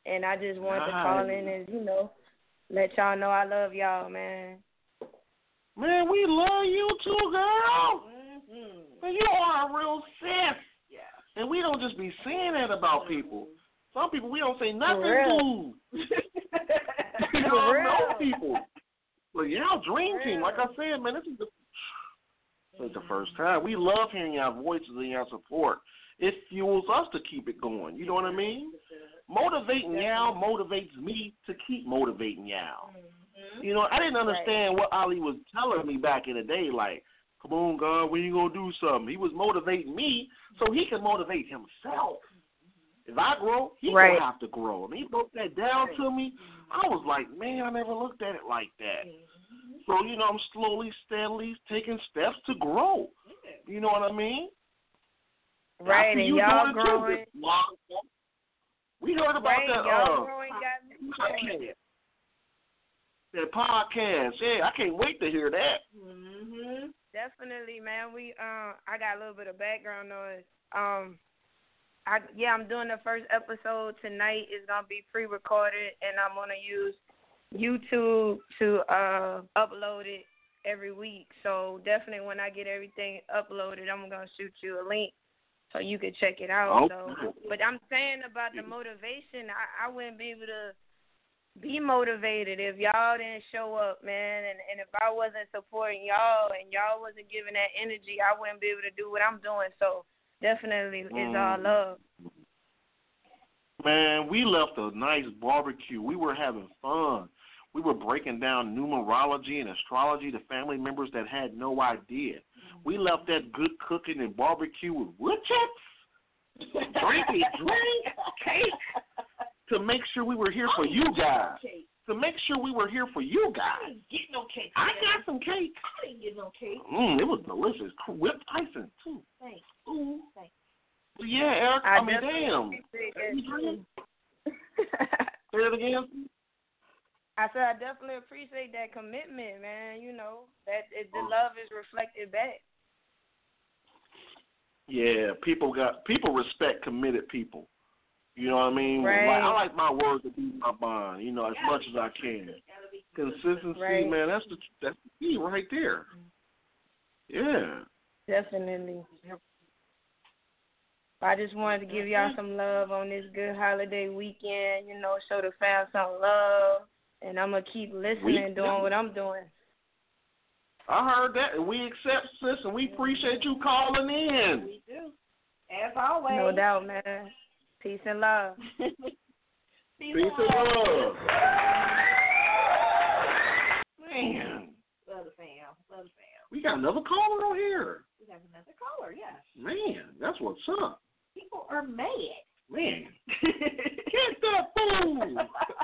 And I just wanted to
Nice.
call in and, you know, let y'all know I love y'all, man.
Man, we love you too, girl.
Mm-hmm.
Man, you are a real sis.
Yeah.
And we don't just be saying that about people. Some people we don't say nothing
real.
to. You don't
For
know
real.
people. But y'all dream
For
team, like I
real.
said, man, this is the this is the first time. We love hearing your voices and your support. It fuels us to keep it going. You know what I mean? Motivating y'all motivates me to keep motivating y'all.
Mm-hmm.
You know, I didn't understand what Ali was telling me back in the day, like, come on, God, when you going to do something? He was motivating me so he can motivate himself. If I grow, he
Right.
going to have to grow. And he broke that down to me. I was like, man, I never looked at it like that. So, you know, I'm slowly, steadily taking steps to grow. You know what I mean?
Right,
After
and
you
y'all
doing it too,
growing.
this long- We heard about
Right,
that
y'all
uh,
growing got me growing.
podcast. That podcast. Yeah, I can't wait to hear that.
Mm-hmm.
Definitely, man. We um, I got a little bit of background noise. Um, I yeah, I'm doing the first episode tonight. It's gonna be pre-recorded, and I'm gonna use YouTube to uh upload it every week. So definitely, when I get everything uploaded, I'm gonna shoot you a link so you can check it out.
Okay.
So, but I'm saying about the motivation, I, I wouldn't be able to be motivated if y'all didn't show up, man, and, and if I wasn't supporting y'all and y'all wasn't giving that energy, I wouldn't be able to do what I'm doing. So definitely, it's all
Mm.
love.
Man, we left a nice barbecue. We were having fun. We were breaking down numerology and astrology to family members that had no idea. We left that good cooking and barbecue with wood chips, drinking drink, cake, to make sure we were here for you guys. To make sure we were here for you
I
guys.
didn't get no cake.
I got some cake.
I didn't get no cake.
Mm, it was delicious. Whipped icing, too.
Thanks.
Ooh.
Thanks.
But yeah, Eric,
I
I, mean,
definitely
damn.
appreciate that,
You drinking?
too.
Say it again.
I said I definitely appreciate that commitment, man. You know, that it, the
Oh.
love is reflected back.
Yeah, people got people respect committed people. You know what I mean?
Right.
Like, I like my word to be my bond. You know, as much as I can. Consistency,
Right.
man. That's the that's the key right there. Yeah.
Definitely. I just wanted to give y'all some love on this good holiday weekend, you know, show the fam some love. And I'm going to keep listening,
We-
doing what I'm doing.
I heard that, and we accept, sis, and we appreciate you calling in.
We do. As always.
No doubt, man. Peace and love.
Peace
Peace and love. Man,
Love the fam. Love the fam.
we got another caller on here.
We have another caller, yes.
Man, that's what's up.
People are mad.
Man, get that fool.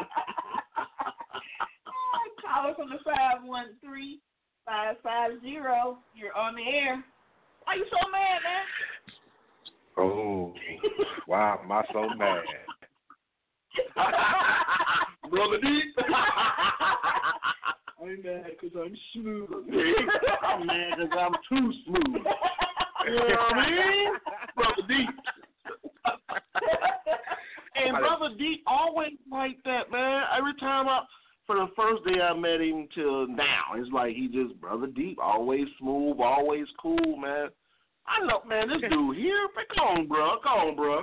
Caller from the five one three, five five zero. You're on the air. Why you so mad, man?
Oh, why am I so mad?
Brother D.
I'm mad because I'm smooth.
I'm mad because I'm too smooth. You know what I mean? Brother D. And Brother D always like that, man. Every time I, for the first day I met him till now, it's like he just, Brother D, always smooth, always cool, man. I know, man, this dude here, but come on, bro, come on, bro.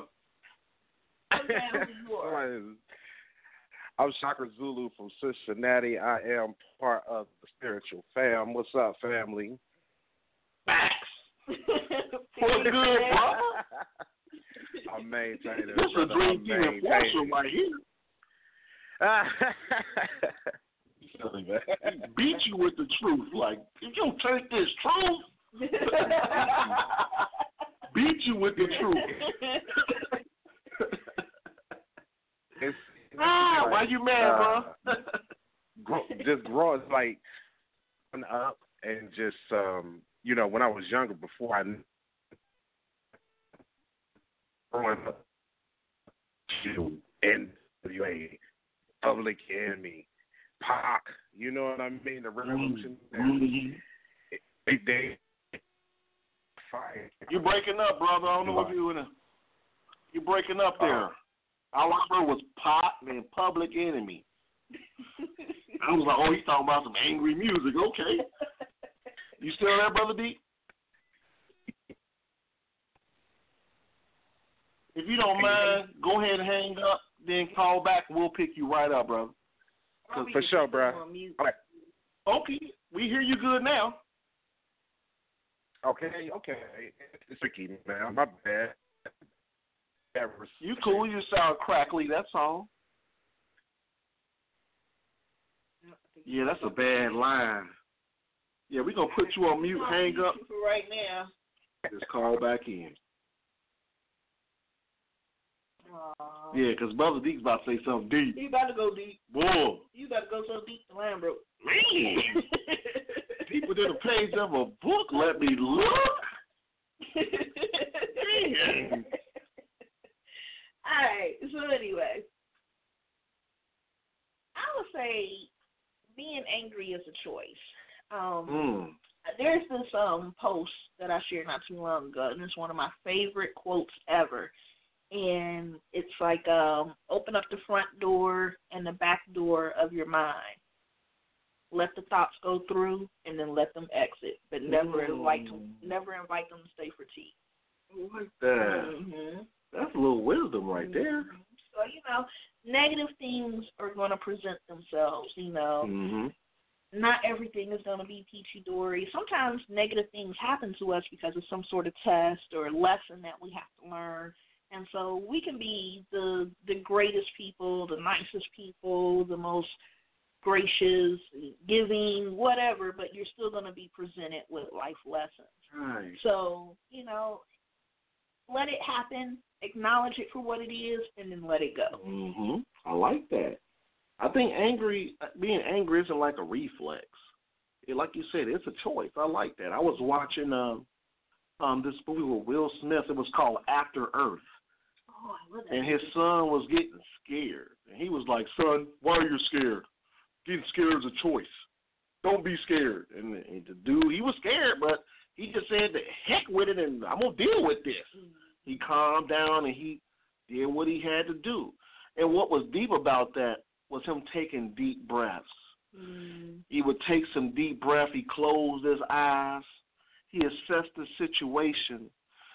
I'm Chakra Zulu from Cincinnati. I am part of the spiritual fam. What's up, family?
Facts. What's good, brother?
I'm maintaining.
This is a dream team enforcer right here.
Silly, man.
Beat you with the truth. Like, if you don't take this truth, beat you with the truth.
It's,
Ah,
like,
why you mad,
uh,
bro?
grow, just growing like up and just um, you know, when I was younger, before I knew growing up, you N W A, Public Enemy, Pac, you know what I mean? The revolution.
Mm-hmm.
They, they fire.
You breaking up, brother. I don't know if you in a, you breaking up there.
Uh,
All I heard was Pop and Public Enemy. I was like, oh, he's talking about some angry music. Okay. You still there, Brother D? If you don't mind, go ahead and hang up, then call back, and we'll pick you right up, brother.
For sure, bro. All right.
Okay, we hear you good now.
Okay, okay. It's tricky, man. My bad.
You cool. You sound crackly, that's all. Yeah, that's a bad line. Yeah, we're going to put you on mute, hang up.
Right now.
Just call back in.
Aww.
Yeah, because Brother Deke's about to say something deep.
You about to go deep.
Boy.
You about to go so deep the line broke.
Man. People did a page of a book. Let me look. Man.
All right. So anyway, I would say being angry is a choice. Um,
mm.
There's this um post that I shared not too long ago, and it's one of my favorite quotes ever. And it's like um, open up the front door and the back door of your mind. Let the thoughts go through, and then let them exit, but never
mm.
invite them. Never invite them to stay for tea.
I like that.
Mm-hmm.
That's a little wisdom right
mm-hmm.
there.
So you know, negative things are going to present themselves. You know,
mm-hmm.
not everything is going to be peachy dory. Sometimes negative things happen to us because of some sort of test or lesson that we have to learn. And so we can be the the greatest people, the nicest people, the most gracious, giving, whatever, but you're still going to be presented with life lessons.
Right.
So, you know, let it happen, acknowledge it for what it is, and then let it go.
Mm-hmm. I like that. I think angry, being angry isn't like a reflex. It, like you said, it's a choice. I like that. I was watching um, um, this movie with Will Smith. It was called After Earth.
Oh, I love that.
And his son was getting scared. And he was like, son, why are you scared? Getting scared is a choice. Don't be scared. And, and the dude, he was scared, but he just said, the heck with it, and I'm going to deal with this. Mm-hmm. He calmed down, and he did what he had to do. And what was deep about that was him taking deep breaths. Mm-hmm. He would take some deep breath. He closed his eyes. He assessed the situation.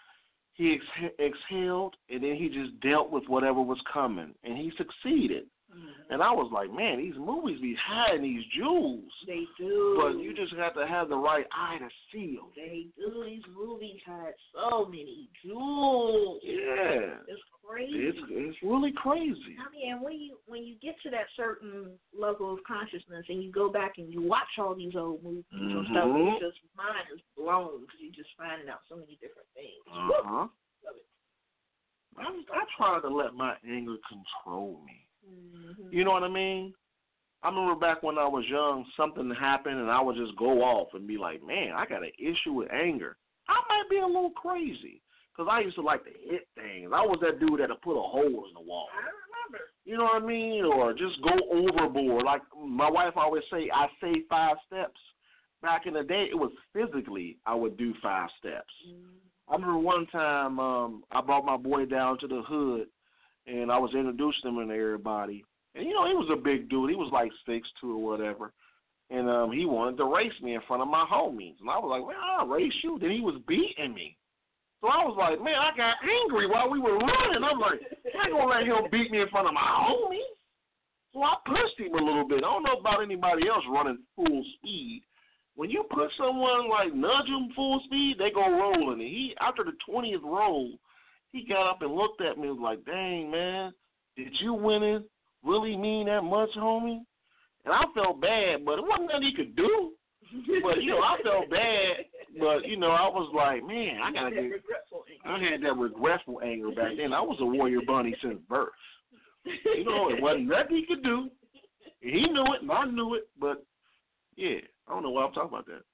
He ex- exhaled, and then he just dealt with whatever was coming, and he succeeded. Mm-hmm. And I was like, man, these movies be hiding these jewels.
They do.
But you just have to have the right eye to see them.
They do. These movies hide so many jewels.
Yeah.
It's crazy.
It's it's really crazy.
I mean, and when you when you get to that certain level of consciousness and you go back and you watch all these old movies mm-hmm. and stuff, it's just mind is blown because you're just finding out so many different things.
Uh-huh. Love it. I, I try to let my anger control me. Mm-hmm. You know what I mean? I remember back when I was young, something happened, and I would just go off and be like, man, I got an issue with anger. I might be a little crazy because I used to like to hit things. I was that dude that would put a hole in the wall.
I remember.
You know what I mean? Or just go overboard. Like my wife always say, I say five steps. Back in the day, it was physically I would do five steps. Mm-hmm. I remember one time um, I brought my boy down to the hood, and I was introducing him to everybody. And, you know, he was a big dude. He was like six two or whatever. And um, he wanted to race me in front of my homies. And I was like, man, I'll race you. Then he was beating me. So I was like, man, I got angry while we were running. I'm like, I ain't going to let him beat me in front of my homies. So I pushed him a little bit. I don't know about anybody else running full speed. When you push someone, like, nudge them full speed, they go rolling. And he, after the twentieth roll, he got up and looked at me and was like, dang, man, did you winning really mean that much, homie? And I felt bad, but it wasn't nothing he could do. But, you know, I felt bad, but, you know, I was like, man, I got to get, I had that regretful anger back then. I was a warrior bunny since birth. You know, it wasn't nothing he could do. He knew it, and I knew it, but, yeah, I don't know why I'm talking about that.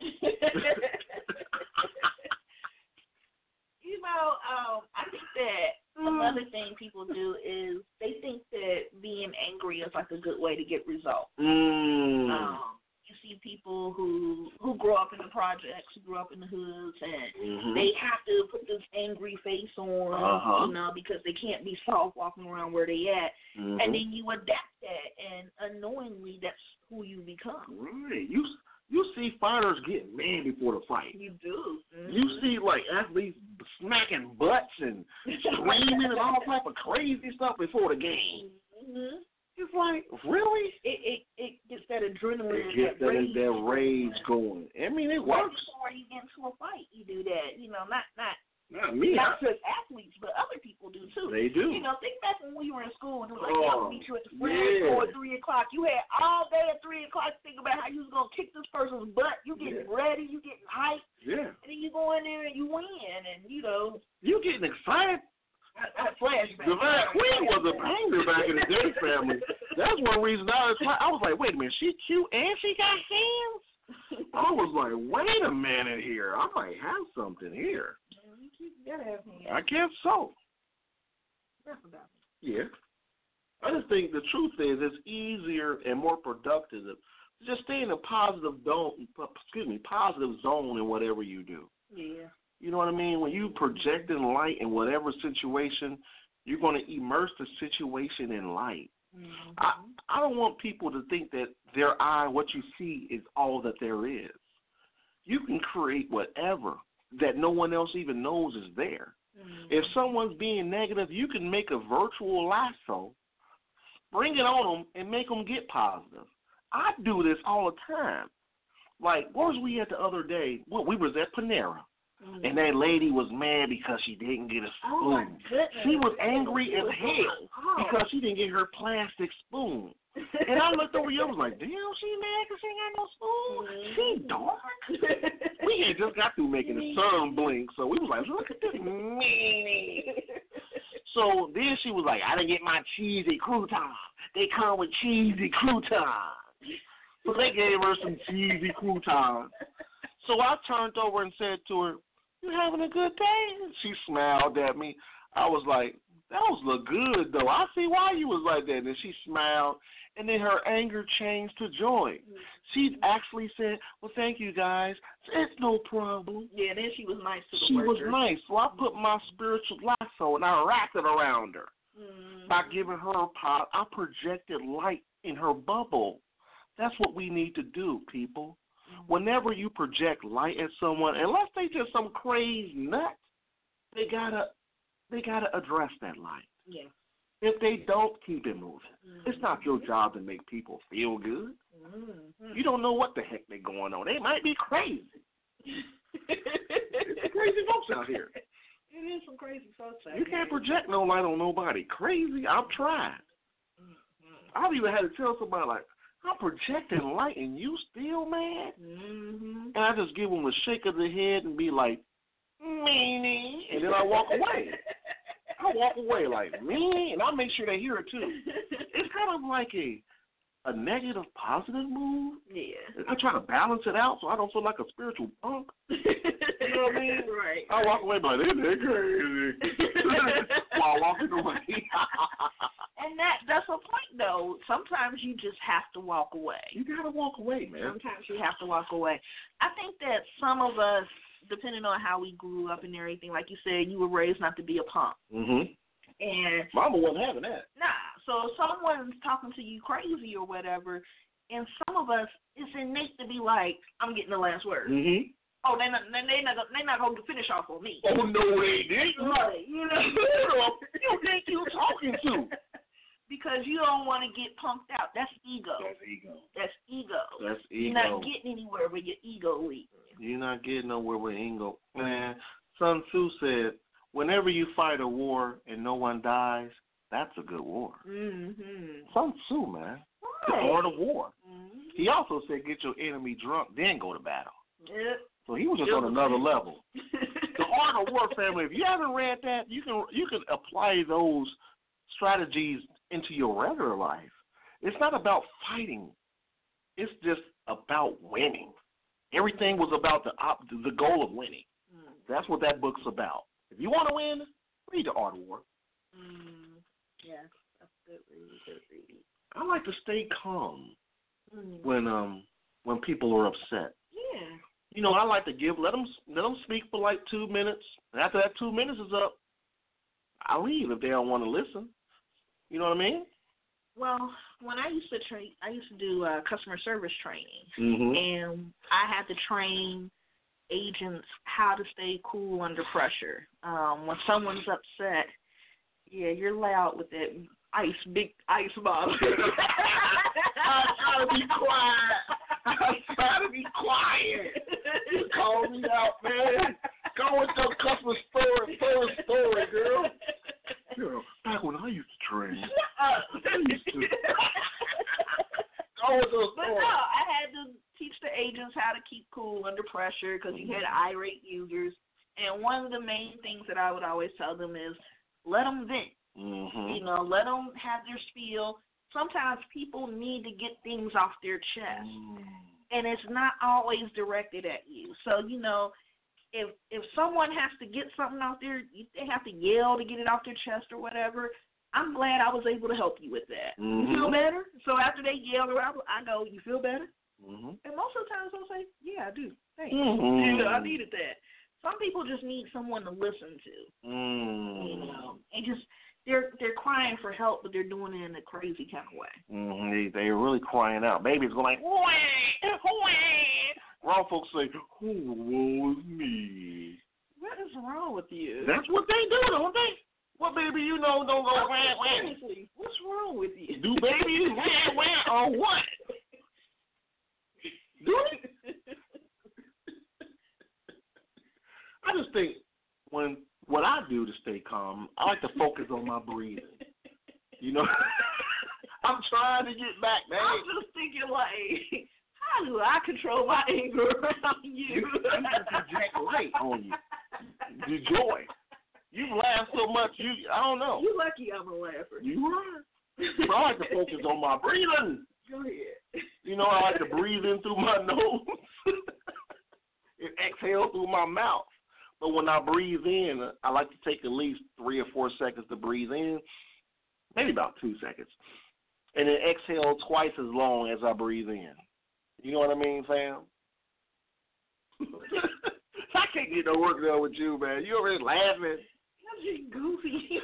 You know, um, I think that another thing people do is they think that being angry is like a good way to get results.
Mm.
Um, you see people who who grow up in the projects, who grew up in the hoods, and
Mm-hmm.
they have to put this angry face on,
Uh-huh.
you know, because they can't be soft walking around where they at.
Mm-hmm.
And then you adapt that, and unknowingly, that's who you become.
Right. You you see fighters get mad before the fight.
You do. Mm-hmm.
You see like athletes smacking butts and screaming and all type of crazy stuff before the game.
Mm-hmm.
It's like, really?
It, it it gets that adrenaline,
It gets
that
that,
rage.
that rage going. I mean, it
Right
works.
before you get into a fight, you do that. You know, not not
Not me.
not just athletes, but other people do too.
They do.
You know, think back when we were in school and it was like,
Oh,
yeah, I'll meet you at the friend
yeah.
store at three o'clock. You had all day at three o'clock to think about how you was gonna kick this person's butt. You getting
Yeah.
ready, you getting hyped,
Yeah.
and then you go in there and you win, and you know,
You getting excited.
I, I flashback.
Divine Queen was a banger back in the day, family. That's one reason I was like, I was like, wait a minute, she cute and she got hands? I was like, wait a minute here. I might have something here.
You gotta have hands.
I guess so.
That's about it.
Yeah. I just think the truth is it's easier and more productive to just stay in a positive zone, excuse me, positive zone in whatever you do.
Yeah.
You know what I mean? When you projecting light in whatever situation, you're going to immerse the situation in light.
Mm-hmm.
I I don't want people to think that their eye, what you see, is all that there is. You can create whatever that no one else even knows is there.
Mm-hmm.
If someone's being negative, you can make a virtual lasso, bring it on them, and make them get positive. I do this all the time. Like, where was we at the other day? Well, we was at Panera.
Mm-hmm.
And that lady was mad because she didn't get a
Oh my
spoon.
goodness.
She was angry as hell
Oh.
because she didn't get her plastic spoon. And I looked over here and was like, damn, she mad because she ain't got no spoon? She dark. We had just got through making the sun blink, so we was like, look at this meanie. So then she was like, I didn't get my cheesy croutons. They come with cheesy croutons. So they gave her some cheesy croutons. So I turned over and said to her, you having a good day? And she smiled at me. I was like, that was look good, though. I see why you was like that. And then she smiled, and then her anger changed to joy. She actually said, well, thank you, guys. It's no problem.
Yeah, then she was nice to the
She
workers.
was nice. So I put my spiritual lasso, and I wrapped it around her.
Mm-hmm.
By giving her a pot, I projected light in her bubble. That's what we need to do, people. Whenever you project light at someone, unless they just some crazy nut, they gotta they gotta address that light.
Yeah.
If they don't, keep it moving.
Mm-hmm.
It's not your job to make people feel good.
Mm-hmm.
You don't know what the heck they're going on. They might be crazy. It's crazy folks out here.
It is some crazy folks out
You
here.
can't project no light on nobody. Crazy. I've tried.
Mm-hmm.
I've even had to tell somebody like, I'm projecting light and you still mad?
Mm-hmm.
And I just give them a shake of the head and be like, meanie, and then I walk away. I walk away like, meanie, and I make sure they hear it too. It's kind of like a a negative, positive move.
Yeah.
I try to balance it out so I don't feel like a spiritual punk. You know what I mean?
Right.
I walk away like, they're crazy. While walking away.
And that that's a point, though. Sometimes you just have to walk away.
You gotta walk away, man.
Sometimes you have to walk away. I think that some of us, depending on how we grew up and everything, like you said, you were raised not to be a punk.
Mm-hmm.
And
Mama wasn't having that.
nah, so if someone's talking to you crazy or whatever, and some of us, it's innate to be like, I'm getting the last word.
Mm-hmm.
Oh, they're not, they're not, they're not going to finish off on me.
Oh, no, they didn't.
Right, you know.
You think you talking to?
Because you don't want to get punked out. That's ego.
That's ego.
That's ego.
That's
You're
ego.
not getting anywhere with your ego leading.
You're not getting nowhere with ego. Man, Sun Tzu said, whenever you fight a war and no one dies, that's a good war.
Mm-hmm.
Sun Tzu, man. The
Right.
art of war.
Mm-hmm.
He also said, get your enemy drunk, then go to battle.
Yep.
So he was just on another level. The art of war, family. If you haven't read that, you can you can apply those strategies into your regular life. It's not about fighting. It's just about winning. Everything was about the op- the goal of winning.
Mm.
That's what that book's about. If you want to win, read the Art of War.
Mm. Yeah, that's good read. Good read.
I like to stay calm
Mm.
when um when people are upset.
Yeah.
You know, I like to give, let them, let them speak for like two minutes. And after that two minutes is up, I leave if they don't want to listen. You know what I mean?
Well, when I used to train, I used to do uh, customer service training,
Mm-hmm.
and I had to train agents how to stay cool under pressure. Um, when someone's upset, yeah, you're loud with that ice, big ice bottle.
I try to be quiet. I try to be quiet. You call me out, man. Go with your customer story, first story, girl. You know, back when I used to train, I used to. Go with those
But
stories.
no, I had to teach the agents how to keep cool under pressure because you had irate users. And one of the main things that I would always tell them is let them vent.
Mm-hmm.
You know, let them have their spiel. Sometimes people need to get things off their chest,
Mm.
and it's not always directed at you. So, you know, if if someone has to get something out there, they have to yell to get it off their chest or whatever. I'm glad I was able to help you with that.
Mm-hmm.
You feel better? So after they yell around, I go, you feel better?
Mm-hmm.
And most of the times I'll say, yeah, I do. Thanks.
Mm-hmm.
You know, I needed that. Some people just need someone to listen to.
Mm.
You know, and just they're they're crying for help, but they're doing it in a crazy kind of way.
Mm-hmm. They they're really crying out. Babies going like, wah, wah. Grown folks say, "Oh, woe is me."
What is wrong with you?
That's what they do, don't they? What baby you know don't go wah wah?
Seriously, what's wrong with you?
Do babies wah wah or what? Do they? I just think when what I do to stay calm, I like to focus on my breathing. You know, I'm trying to get back, man.
I'm just thinking like, how do I control my anger around you?
You project light on you. The joy. You've laughed so much, you I don't know.
You lucky I'm a laugher.
You are. But I like to focus on my breathing.
Go ahead.
You know, I like to breathe in through my nose and exhale through my mouth. But when I breathe in, I like to take at least three or four seconds to breathe in, maybe about two seconds, and then exhale twice as long as I breathe in. You know what I mean, fam? I can't get no work done with you, man. You already laughing.
You're just goofy.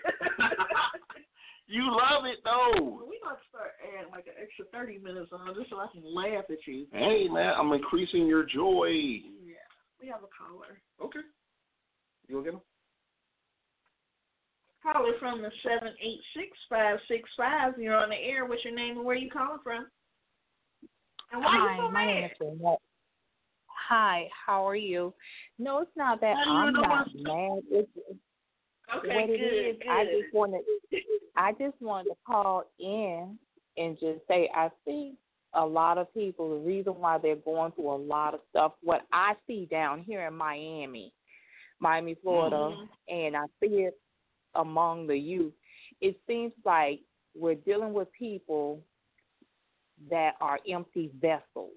You love it, though.
We got to start adding like an extra thirty minutes on just so I can laugh at you.
Hey, man, I'm increasing your joy.
Yeah. We have a caller.
Okay. You gonna get him?
Caller from the seven eight six five six five. You're on the air. What's your name and where you calling from? And why
Hi,
you so
my
mad?
name is Renette. Hi, how are you? No, it's not that
How do you
I'm
know
not
what's-
mad. It's
Okay,
what it
good,
is.
good.
I just wanted, I just wanted to call in and just say I see a lot of people. The reason why they're going through a lot of stuff, what I see down here in Miami, Miami, Florida,
Mhm.
and I see it among the youth. It seems like we're dealing with people that are empty vessels.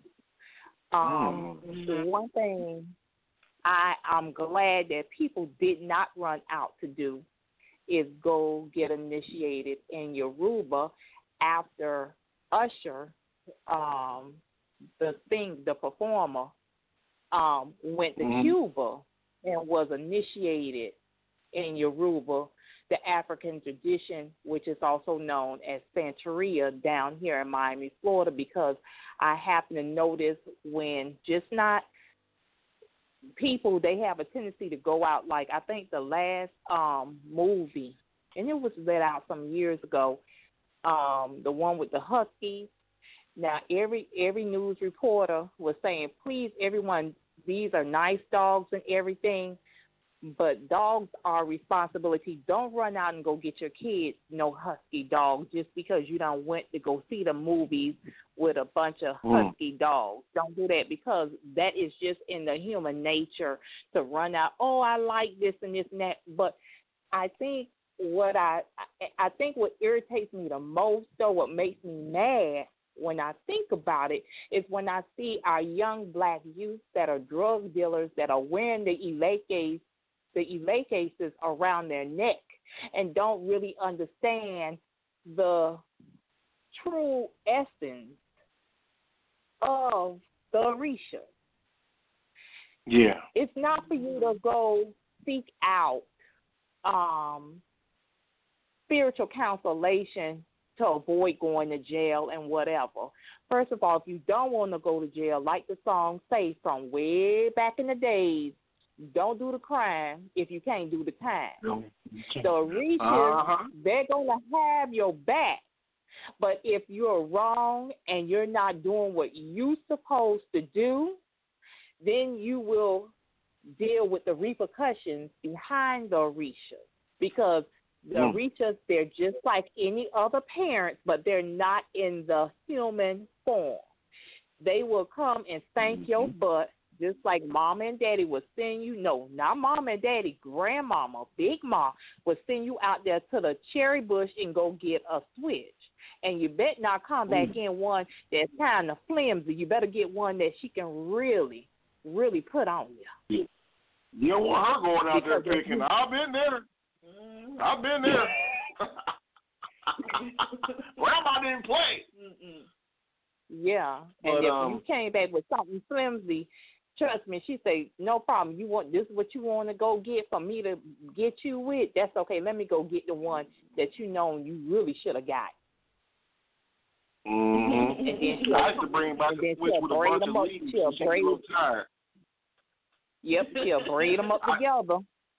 Um,
Mm.
The one thing I, I'm glad that people did not run out to do is go get initiated in Yoruba after Usher, um, the thing, the performer, um, went to
Mhm.
Cuba and was initiated in Yoruba, the African tradition, which is also known as Santeria down here in Miami, Florida, because I happen to notice when just not people, they have a tendency to go out, like I think the last um, movie, and it was let out some years ago, um, the one with the Huskies. Now, every every news reporter was saying, please, everyone, these are nice dogs and everything, but dogs are responsibility. Don't run out and go get your kids no husky dog just because you don't went to go see the movies with a bunch of
Mm.
husky dogs. Don't do that because that is just in the human nature to run out, oh, I like this and this and that. But I think what I I think what irritates me the most, though, what makes me mad when I think about it, is when I see our young black youth that are drug dealers that are wearing the Ilekes, the Ilekes around their neck and don't really understand the true essence of the Orisha.
Yeah.
It's not for you to go seek out um, spiritual consolation to avoid going to jail and whatever. First of all, if you don't want to go to jail, like the song say from way back in the days, don't do the crime if you can't do the time.
No.
The Orishas,
Uh-huh.
they're going to have your back. But if you're wrong and you're not doing what you're supposed to do, then you will deal with the repercussions behind the Orishas. Because the
Mm.
Orishas, they're just like any other parents, but they're not in the human form. They will come and spank mm-hmm. your butt just like mama and daddy will send you. No, not mama and daddy, grandmama, big mom will send you out there to the cherry bush and go get a switch. And you bet not come back mm. in one that's kind of flimsy. You better get one that she can really, really put on you.
You don't want her going out because there picking. I've been there. Mm. I've been there. Grandma didn't play.
Mm-mm. Yeah, and
but,
if
um,
you came back with something flimsy, trust me, she say, no problem. You want this is what you want to go get for me to get you with? That's okay. Let me go get the one that you know you really should have got.
Mm-hmm. And then I used to bring back a switch with a bunch of leaves. She'll she braid them. Tired.
Yep, she'll braid them up together.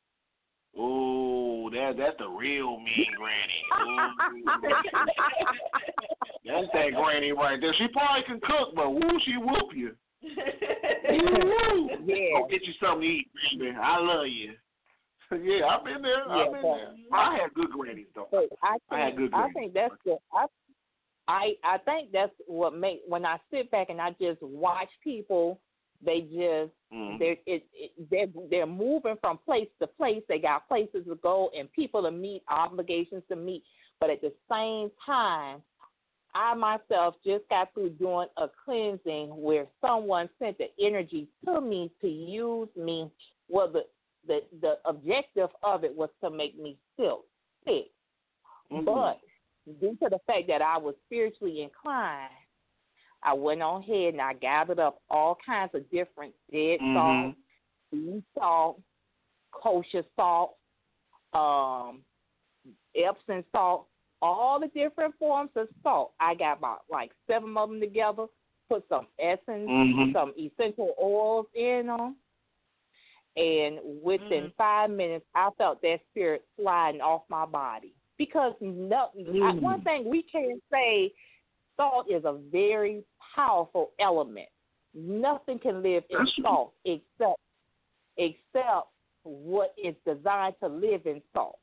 Oh, that that's the real mean granny. That's that granny right there. She probably can cook, but woo, she whoop you. Woo.
Yeah.
Go get you something to eat, baby. I love you. Yeah, I've been there. I've
yeah,
been there. I had good grannies though.
I, think,
I had good grannies.
I think that's the. I, I I think that's what make when I sit back and I just watch people. They just mm. they're it, it, they're they're moving from place to place. They got places to go and people to meet, obligations to meet. But at the same time, I myself just got through doing a cleansing where someone sent the energy to me to use me. Well, the the, the objective of it was to make me still sick. Mm-hmm. But due to the fact that I was spiritually inclined, I went on ahead and I gathered up all kinds of different dead mm-hmm. salt, sea salt, kosher salt, um, Epsom salt, all the different forms of salt. I got about like seven of them together, put some essence, mm-hmm. some essential oils in them, and within mm-hmm. five minutes, I felt that spirit sliding off my body. Because no, mm-hmm. I, one thing we can say, salt is a very powerful element. Nothing can live in salt except except what is designed to live in salt.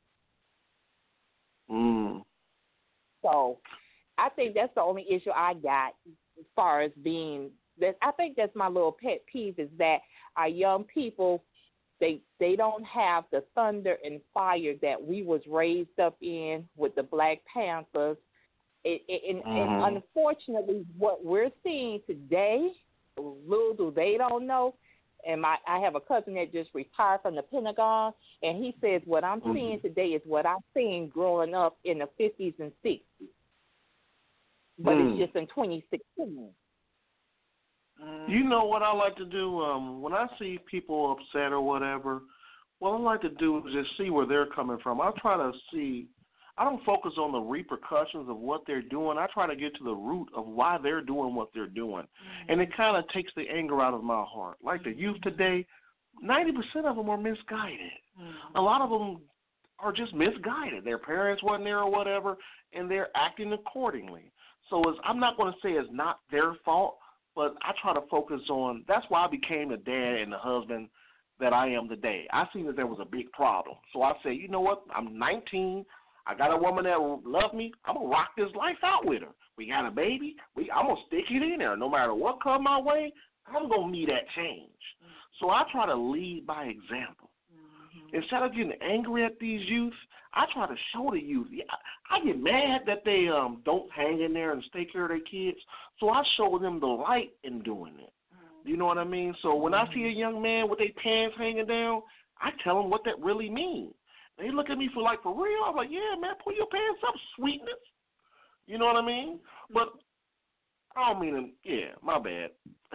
Mm.
So I think that's the only issue I got as far as being that. I think that's my little pet peeve is that our young people, they they don't have the thunder and fire that we was raised up in with the Black Panthers. It, it, and, mm-hmm. and unfortunately, what we're seeing today, little do they don't know, and my I have a cousin that just retired from the Pentagon, and he says what I'm mm-hmm. seeing today is what I've seen growing up in the fifties and sixties, but mm. it's just in twenty sixteen.
You know what I like to do um, when I see people upset or whatever, what I like to do is just see where they're coming from. I try to see. I don't focus on the repercussions of what they're doing. I try to get to the root of why they're doing what they're doing. Mm-hmm. And it kind of takes the anger out of my heart. Like the youth today, ninety percent of them are misguided. Mm-hmm. A lot of them are just misguided. Their parents wasn't there or whatever, and they're acting accordingly. So it's, I'm not going to say it's not their fault, but I try to focus on, that's why I became the dad and the husband that I am today. I seen that there was a big problem. So I say, you know what, I'm nineteen. I got a woman that loves me. I'm going to rock this life out with her. We got a baby. We, I'm going to stick it in there. No matter what comes my way, I'm going to meet that change. Mm-hmm. So I try to lead by example. Mm-hmm. Instead of getting angry at these youth, I try to show the youth. I, I get mad that they um, don't hang in there and take care of their kids. So I show them the light in doing it. Mm-hmm. You know what I mean? So when mm-hmm. I see a young man with their pants hanging down, I tell them what that really means. They look at me for like, for real? I'm like, yeah, man, pull your pants up, sweetness. You know what I mean? But I don't mean to, yeah, my bad.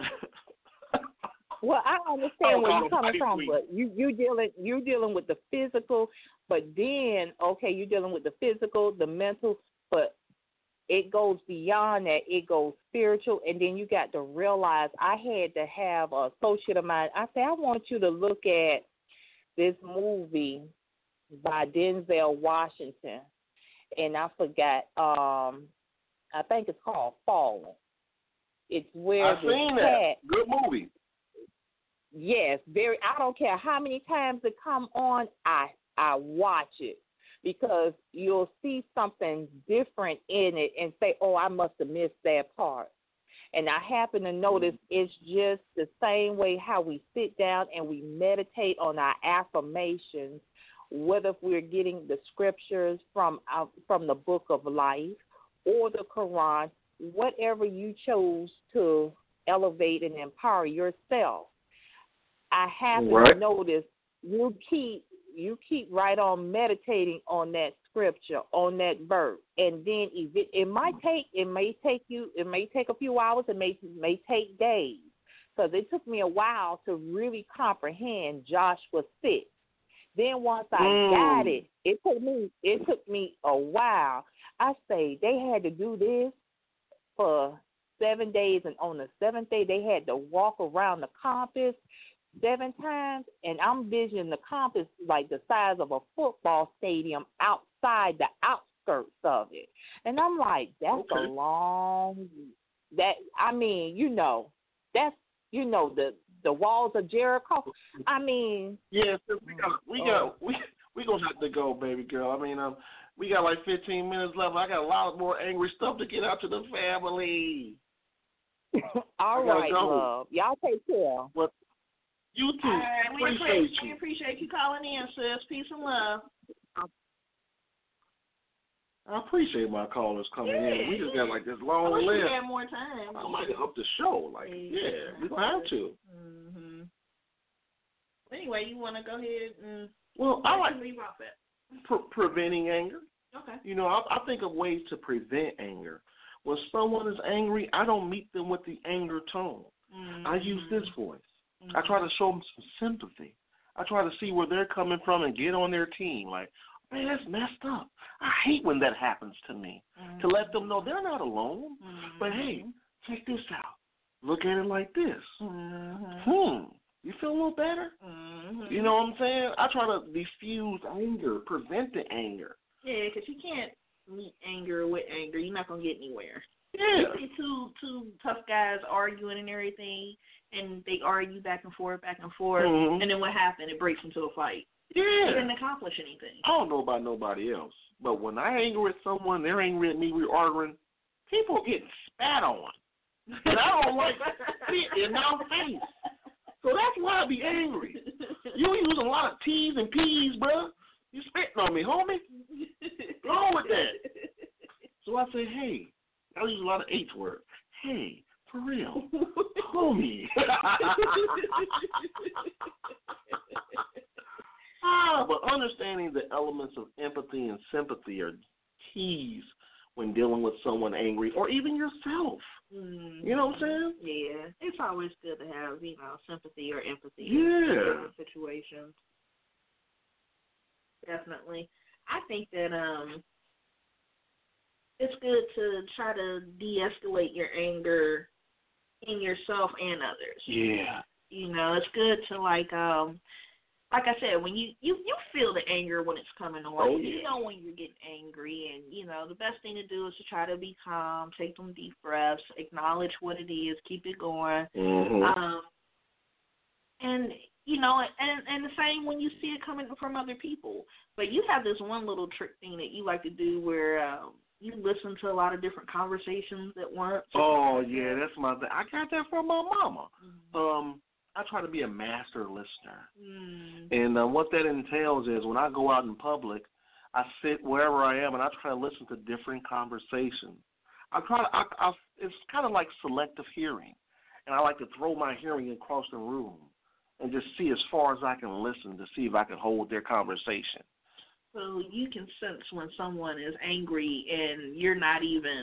Well, I
I
understand
don't
where
call
you're
them
coming
white
from,
sweet.
but you you dealing you dealing with the physical, but then okay, you're dealing with the physical, the mental, but it goes beyond that. It goes spiritual, and then you got to realize I had to have an associate of mine. I said, I want you to look at this movie by Denzel Washington, and I forgot. Um, I think it's called Fallen. It's where
I've
the
seen
cat.
that. Good movie.
Yes, very. I don't care how many times it come on. I I watch it because you'll see something different in it and say, "Oh, I must have missed that part." And I happen to notice it's just the same way how we sit down and we meditate on our affirmations, whether if we're getting the scriptures from our, from the Book of Life or the Quran, whatever you chose to elevate and empower yourself. I happen
Right.
to notice you keep you keep right on meditating on that scripture, on that verse, and then it, it might take it may take you it may take a few hours, it may may take days, because it took me a while to really comprehend Joshua six. Then once I
Mm.
got it, it took me it took me a while. I say they had to do this for seven days, and on the seventh day they had to walk around the compass seven times, and I'm visioning the compass like the size of a football stadium outside the outskirts of it. And I'm like, that's
Okay.
a long, that, I mean, you know, that's, you know, the, the walls of Jericho. I mean.
Yeah, so we got, we got, we, we gonna have to go, baby girl. I mean, um, we got like fifteen minutes left. I got a lot more angry stuff to get out to the family.
All
I gotta
right,
go.
love. Y'all take care.
Well, you too.
All right, we
Appreciate
appreciate, we
you.
appreciate you calling in, sis. Peace and love.
I appreciate my callers coming
Yeah,
in. We just
yeah.
got like this
I
long
wish we
list.
had more time.
I might up the show. Like, yeah, we're going to have to.
Mm-hmm. Anyway, you want to go ahead and
Well, I like
leave off at?
pre- preventing anger.
Okay.
You know, I, I think of ways to prevent anger. When someone is angry, I don't meet them with the anger tone.
Mm-hmm.
I use this voice.
Mm-hmm.
I try to show them some sympathy. I try to see where they're coming from and get on their team. Like, man, that's messed up. I hate when that happens to me.
Mm-hmm.
To let them know they're not alone.
Mm-hmm.
But, hey, check this out. Look at it like this.
Mm-hmm.
Hmm. You feel a little better?
Mm-hmm.
You know what I'm saying? I try to diffuse anger, prevent the anger.
Yeah, because you can't meet anger with anger. You're not going to get anywhere.
Yeah.
You see two two tough guys arguing and everything, and they argue back and forth, back and forth,
Mhm.
and then what happened? It breaks into a fight.
Yeah.
It didn't accomplish anything.
I don't know about nobody else, but when I angry at someone, they're angry at me, we're arguing, people get spat on. And I don't like spit in my face. So that's why I be angry. You use a lot of T's and P's, bro. You spitting on me, homie. Go on with that. So I say, hey, I use a lot of H words. Hey, for real, homie. ah, but understanding the elements of empathy and sympathy are keys when dealing with someone angry or even yourself.
Mm.
You know what I'm saying?
Yeah, it's always good to have, you know, sympathy or empathy
Yeah.
in different situations. Definitely. I think that um, it's good to try to de-escalate your anger in yourself and others.
Yeah.
You know, it's good to, like, um, like I said, when you, you, you feel the anger when it's coming on.
Oh,
You
yeah.
know when you're getting angry, and, you know, the best thing to do is to try to be calm, take some deep breaths, acknowledge what it is, keep it going.
Mm-hmm.
Um, and, you know, and, and the same when you see it coming from other people. But you have this one little trick thing that you like to do where um, you listen to a lot of different conversations at once.
Oh, yeah, that's my thing. I got that from my mama.
Mm-hmm.
Um, I try to be a master listener.
Mm.
And uh, what that entails is when I go out in public, I sit wherever I am and I try to listen to different conversations. I try to, I, I, it's kind of like selective hearing. And I like to throw my hearing across the room and just see as far as I can listen to see if I can hold their conversation.
So you can sense when someone is angry and you're not even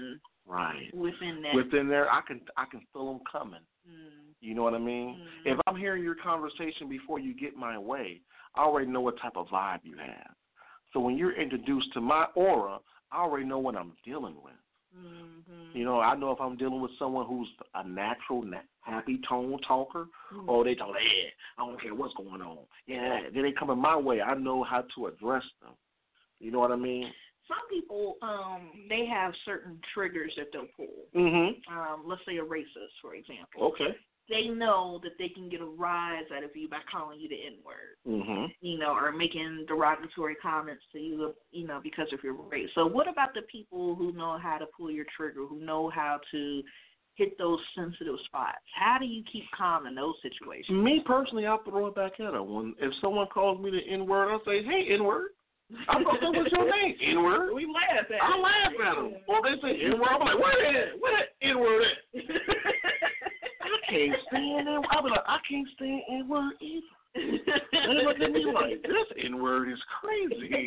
Right.
within that.
Within there, I can I can feel them coming.
Mm.
You know what I mean?
Mm.
If I'm hearing your conversation before you get my way, I already know what type of vibe you have. So when you're introduced to my aura, I already know what I'm dealing with.
Mm-hmm.
You know, I know if I'm dealing with someone who's a natural, na- happy tone talker,
Mm-hmm.
or they talk, yeah, I don't care what's going on. Yeah, then they coming my way. I know how to address them. You know what I mean?
Some people, um, they have certain triggers that they'll pull.
Mm-hmm.
Um, let's say a racist, for example.
Okay.
They know that they can get a rise out of you by calling you the N-word,
Mm-hmm.
you know, or making derogatory comments to you, you know, because of your race. So what about the people who know how to pull your trigger, who know how to hit those sensitive spots? How do you keep calm in those situations?
Me personally, I'll throw it back at them. When if someone calls me the N-word, I'll say, hey, N-word. I thought that was your name, N-word.
We laugh at
I laugh at them. Or they say N-word, I'm like, where that? Where that N-word at? I can't stand it. I'll be like, I can't stand N-word either. They look at me like, this N-word is crazy.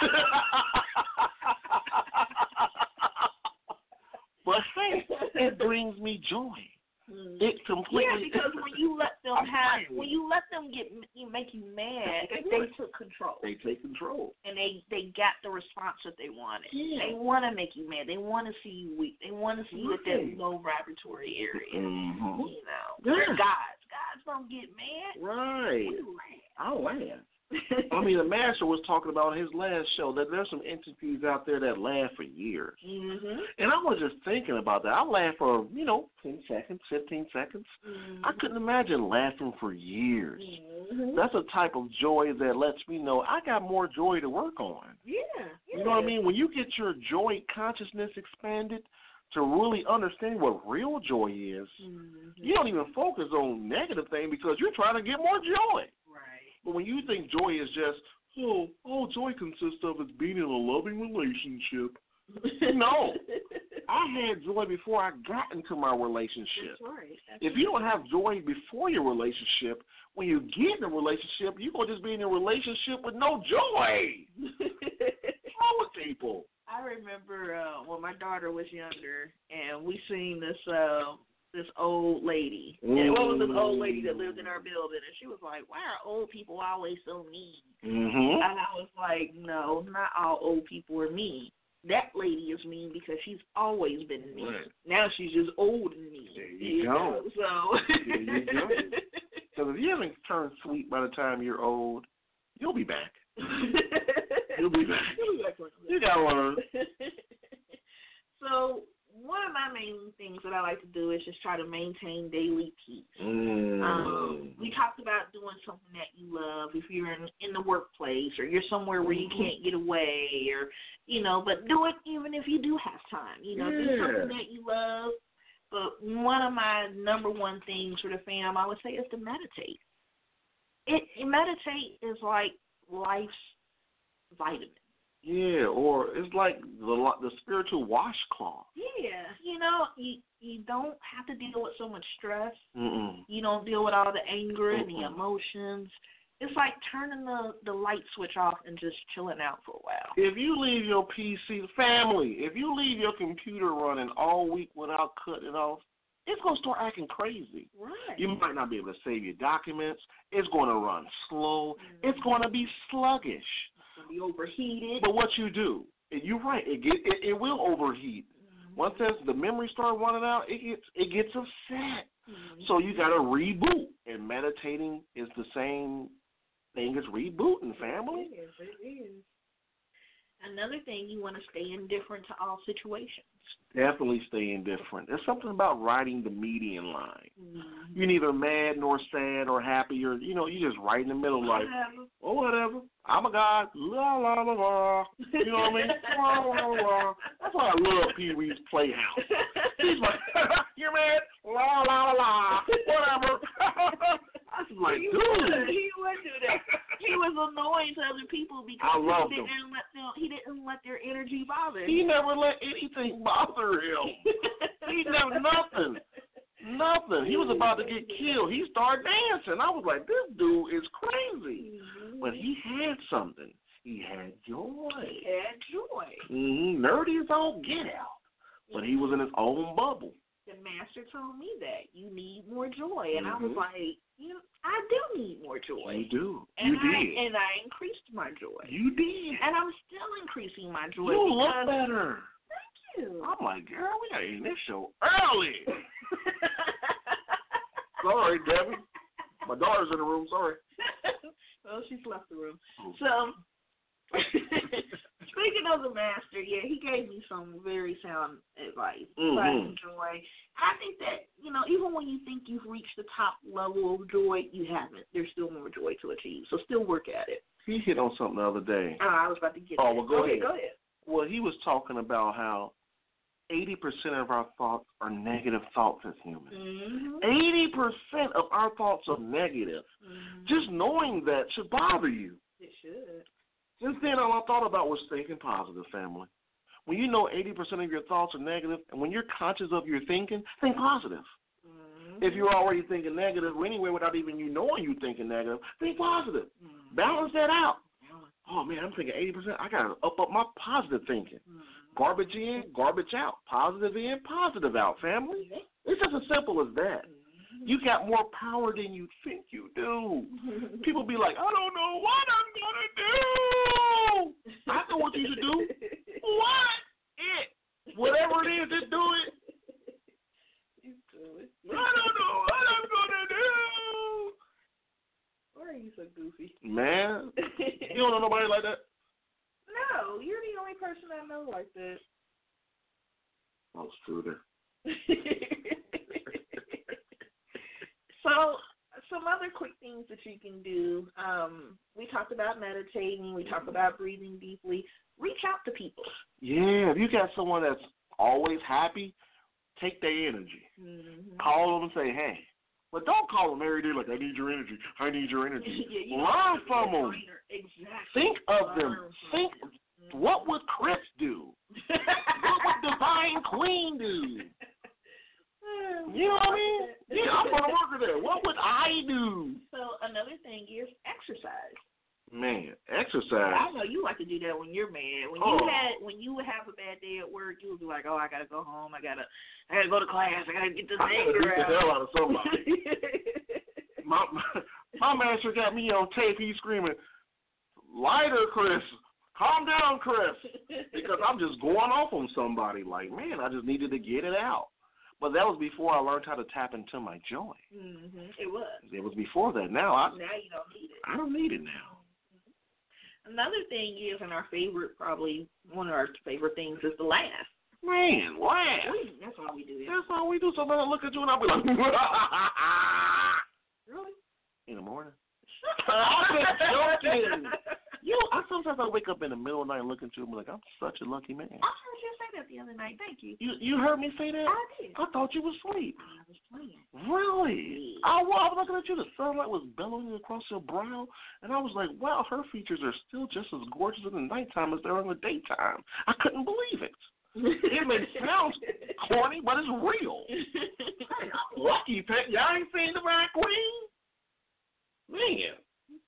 But hey, it brings me joy.
Mm.
It completely.
Yeah, because when you let them
I'm
have,
fine.
when you let them get, you make you mad, they took control.
They take control.
And they, they got the response that they wanted.
Yeah.
They want to make you mad. They want to see you weak. They want to see you at that low vibratory area.
Mm-hmm.
You know,
Yeah.
they're gods. Gods don't get mad.
Right.
We laugh.
I laugh. I mean, the master was talking about on his last show that there's some entities out there that laugh for years.
Mm-hmm.
And I was just thinking about that. I laughed for, you know, ten seconds, fifteen seconds.
Mm-hmm.
I couldn't imagine laughing for years.
Mm-hmm.
That's a type of joy that lets me know I got more joy to work on.
Yeah, yeah.
You know what I mean? When you get your joy consciousness expanded to really understand what real joy is,
Mm-hmm.
you don't even focus on negative things because you're trying to get more joy.
Right.
But when you think joy is just, oh, all joy consists of is being in a loving relationship. No. I had joy before I got into my relationship.
That's right. That's
If you don't have joy before your relationship, when you get in a relationship, you're going to just be in a relationship with no joy. What's wrong with people?
I remember uh, when my daughter was younger, and we seen this uh, this old lady. And what was this old lady that lived in our building? And she was like, "Why are old people always so mean?"
Mm-hmm.
And I was like, "No, not all old people are mean. That lady is mean because she's always been mean.
Right.
Now she's just old and mean."
There you go.
know? So
There you go. Because if you haven't turned sweet by the time you're old, you'll be back. You'll be back.
You'll be back.
You got to learn.
So one of my main things that I like to do is just try to maintain daily peace.
Mm.
Um, we talked about doing something that you love if you're in, in the workplace or you're somewhere where you can't get away, or, you know, but do it even if you do have time. You know, do
Yeah.
something that you love. But one of my number one things for the fam, I would say, is to meditate. It, meditate is like life's vitamin.
Yeah, or it's like the the spiritual washcloth.
Yeah, you know, you you don't have to deal with so much stress.
Mm-mm.
You don't deal with all the anger and the
Mm-mm.
emotions. It's like turning the, the light switch off and just chilling out for a while.
If you leave your P C, family, if you leave your computer running all week without cutting it off, it's going to start acting crazy.
Right.
You might not be able to save your documents. It's going to run slow.
Mm-hmm.
It's going to be sluggish.
It's going to be overheated.
But what you do, you're right, it get it, it will overheat.
Mm-hmm.
Once that's, the memory starts running out, it gets it gets upset.
Mm-hmm.
So you got to reboot. And meditating is the same thing as rebooting, family.
It is. It is. Another thing, you want to stay indifferent to all situations.
Definitely stay indifferent. There's something about riding the median line.
Mm-hmm.
You're neither mad nor sad or happy, or, you know, you just right in the middle, like,
Whatever.
oh, whatever. I'm a god. La, la, la, la. You know what I mean? La, la, la. That's why I love Pee Wee's Playhouse. He's like, you're mad? La, la, la, la. Whatever. I was like,
he
dude.
Would, he would do that. He was annoying to other people because
I love
he didn't let them. He didn't let their energy bother him.
He never let anything bother him. He never, nothing. Nothing. He was about to get killed. He started dancing. I was like, this dude is crazy.
Mm-hmm.
But he had something. He had joy.
He had joy.
Mm-hmm. Nerdy as all get out. but he was in his own bubble.
The master told me that you need more joy, and
mm-hmm.
I was like, you know, I do need more joy.
You do.
And
you
I,
did.
And I increased my joy.
You did.
And I'm still increasing my joy.
You
because,
look better.
Thank you.
I'm like, girl, we gotta end this show early. Sorry, Debbie. My daughter's in the room. Sorry.
Well, she's left the room.
Oh.
So, speaking of the master, yeah, he gave me some very sound advice.
Mm-hmm.
So I enjoy. I think that, you know, even when you think you've reached the top level of joy, you haven't. There's still more joy to achieve. So still work at it.
He hit on something the other day.
Oh, I was about to get
Oh,
there.
well, go
okay,
ahead.
Go ahead.
Well, he was talking about how eighty percent of our thoughts are negative thoughts as humans.
Mm-hmm.
eighty percent of our thoughts are negative.
Mm-hmm.
Just knowing that should bother you.
It should.
Since then, all I thought about was thinking positive, family. When you know eighty percent of your thoughts are negative, and when you're conscious of your thinking, think positive.
Mm-hmm.
If you're already thinking negative anyway without even you knowing you're thinking negative, think positive.
Mm-hmm.
Balance that out. Oh, man, I'm thinking eighty percent. I got to up up my positive thinking.
Mm-hmm.
Garbage in, garbage out. Positive in, positive out, family. It's just as simple as that.
Mm-hmm.
You got more power than you think you do. People be like, I don't know what I'm going to do. I know what you should do. What? It. Whatever it is, just do it.
You do it.
I don't know what I'm going to do.
Why are you so goofy?
Man, you don't know nobody like that?
No, you're the only person I know like that.
Oh, it's true there.
So, some other quick things that you can do. Um, we talked about meditating. We talked about breathing deeply. Reach out to people.
Yeah, if you got someone that's always happy, take their energy.
Mm-hmm.
Call them and say, hey. But don't call them every day like, I need your energy. I need your energy.
Yeah,
learn from them.
Exactly.
Think of
Learn
them. Think,
mm-hmm.
what would Chris do? What would Divine Queen do? You know what I mean? Yeah, I'm going to work with that. What would I do?
So another thing is exercise.
Man, exercise.
I know you like to do that when you're mad. When
oh.
you had, when you would have a bad day at work, you would be like, "Oh, I gotta go home. I gotta, I gotta go to class. I gotta get this anger out."
I the hell out of somebody. my, my my master got me on tape. He's screaming, "Lighter, Chris. Calm down, Chris," because I'm just going off on somebody. Like, man, I just needed to get it out. But that was before I learned how to tap into my joy.
Mm-hmm. It was.
It was before that. Now I.
Now you don't need it.
I don't need it now.
Another thing is, and our favorite, probably one of our favorite things is the laugh.
Man, laugh.
We, that's all we do. Yeah.
That's all we do. Sometimes I look at you and I'll be like,
really?
In the morning. I'm just joking. You know, I sometimes I wake up in the middle of the night and look at you and be like, I'm such a lucky man.
I heard you say that the other night. Thank you.
You you heard me say that?
I did.
I thought you was asleep.
I was playing.
Really? I was, I was looking at you. The sunlight was bellowing across your brow, and I was like, wow, her features are still just as gorgeous in the nighttime as they are in the daytime. I couldn't believe it. It may sound corny, but it's real. Hey, I'm lucky, Pet. Y'all ain't seen the Divine Queen? Man.